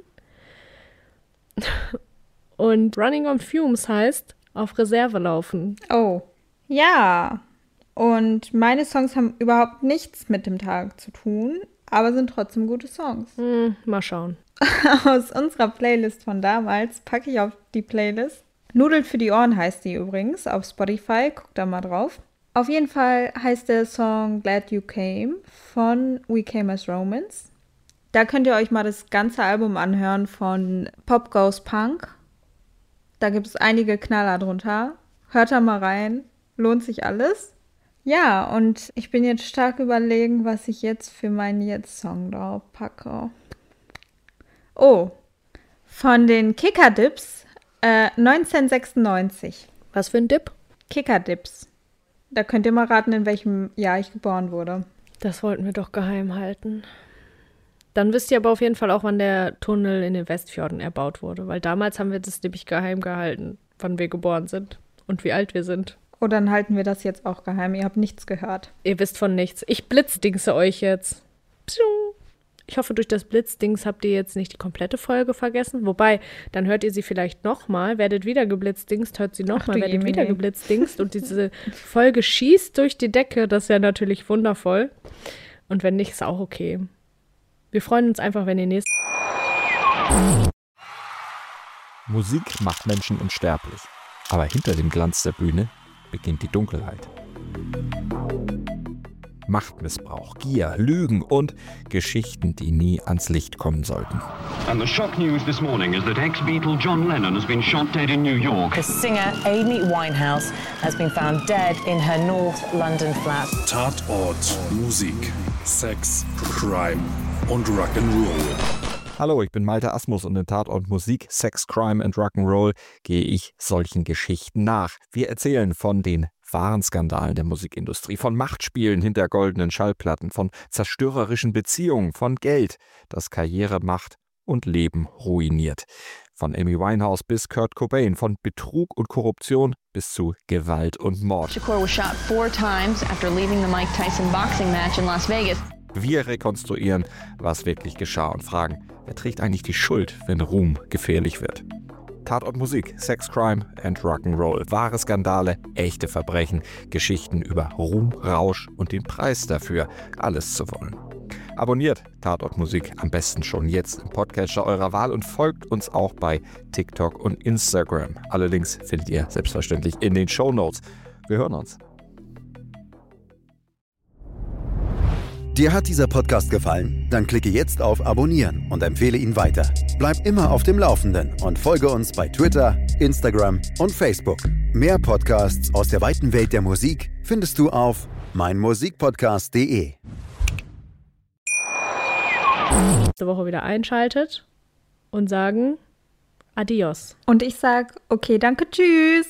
Und Running on Fumes heißt auf Reserve laufen. Oh, ja. Und meine Songs haben überhaupt nichts mit dem Tag zu tun, aber sind trotzdem gute Songs. Mal schauen. Aus unserer Playlist von damals packe ich auf die Playlist. Nudeln für die Ohren heißt die übrigens auf Spotify. Guckt da mal drauf. Auf jeden Fall heißt der Song Glad You Came von We Came as Romans. Da könnt ihr euch mal das ganze Album anhören von Pop Goes Punk. Da gibt es einige Knaller drunter. Hört da mal rein. Lohnt sich alles. Ja, und ich bin jetzt stark überlegen, was ich jetzt für meinen Jetzt-Song drauf packe. Oh, von den Kickerdips 1996. Was für ein Dip? Kickerdips. Da könnt ihr mal raten, in welchem Jahr ich geboren wurde. Das wollten wir doch geheim halten. Dann wisst ihr aber auf jeden Fall auch, wann der Tunnel in den Westfjorden erbaut wurde. Weil damals haben wir das nämlich geheim gehalten, wann wir geboren sind und wie alt wir sind. Oh, dann halten wir das jetzt auch geheim. Ihr habt nichts gehört. Ihr wisst von nichts. Ich blitzdingse euch jetzt. Ich hoffe, durch das Blitzdings habt ihr jetzt nicht die komplette Folge vergessen. Wobei, dann hört ihr sie vielleicht nochmal, werdet wieder geblitzdingst, hört sie nochmal, werdet wieder geblitzdingst. Und diese Folge schießt durch die Decke. Das ist ja natürlich wundervoll. Und wenn nicht, ist auch okay. Wir freuen uns einfach, wenn ihr nächstes... Musik macht Menschen unsterblich. Aber hinter dem Glanz der Bühne beginnt die Dunkelheit. Machtmissbrauch, Gier, Lügen und Geschichten, die nie ans Licht kommen sollten. And the shock news this morning is that ex-Beatle John Lennon has been shot dead in New York. The singer Amy Winehouse has been found dead in her North London flat. Tatort, Musik, Sex, Crime und Rock'n'Roll. Hallo, ich bin Malte Asmus und in Tatort Musik, Sex, Crime and Rock'n'Roll gehe ich solchen Geschichten nach. Wir erzählen von den wahren Skandalen der Musikindustrie, von Machtspielen hinter goldenen Schallplatten, von zerstörerischen Beziehungen, von Geld, das Karriere macht und Leben ruiniert. Von Amy Winehouse bis Kurt Cobain, von Betrug und Korruption bis zu Gewalt und Mord. Shakur was shot 4 times after leaving the Mike Tyson boxing match in Las Vegas. Wir rekonstruieren, was wirklich geschah und fragen, wer trägt eigentlich die Schuld, wenn Ruhm gefährlich wird? Tatort Musik, Sex, Crime and Rock'n'Roll. Wahre Skandale, echte Verbrechen, Geschichten über Ruhm, Rausch und den Preis dafür, alles zu wollen. Abonniert Tatort Musik am besten schon jetzt im Podcatcher eurer Wahl und folgt uns auch bei TikTok und Instagram. Alle Links findet ihr selbstverständlich in den Shownotes. Wir hören uns. Dir hat dieser Podcast gefallen? Dann klicke jetzt auf Abonnieren und empfehle ihn weiter. Bleib immer auf dem Laufenden und folge uns bei Twitter, Instagram und Facebook. Mehr Podcasts aus der weiten Welt der Musik findest du auf meinmusikpodcast.de. Nächste Woche wieder einschaltet und sagen Adios. Und ich sag, okay, danke, tschüss.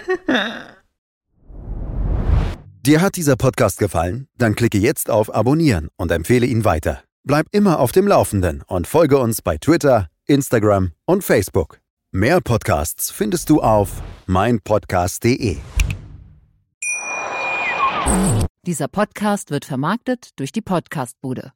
Dir hat dieser Podcast gefallen? Dann klicke jetzt auf Abonnieren und empfehle ihn weiter. Bleib immer auf dem Laufenden und folge uns bei Twitter, Instagram und Facebook. Mehr Podcasts findest du auf meinpodcast.de. Dieser Podcast wird vermarktet durch die Podcastbude.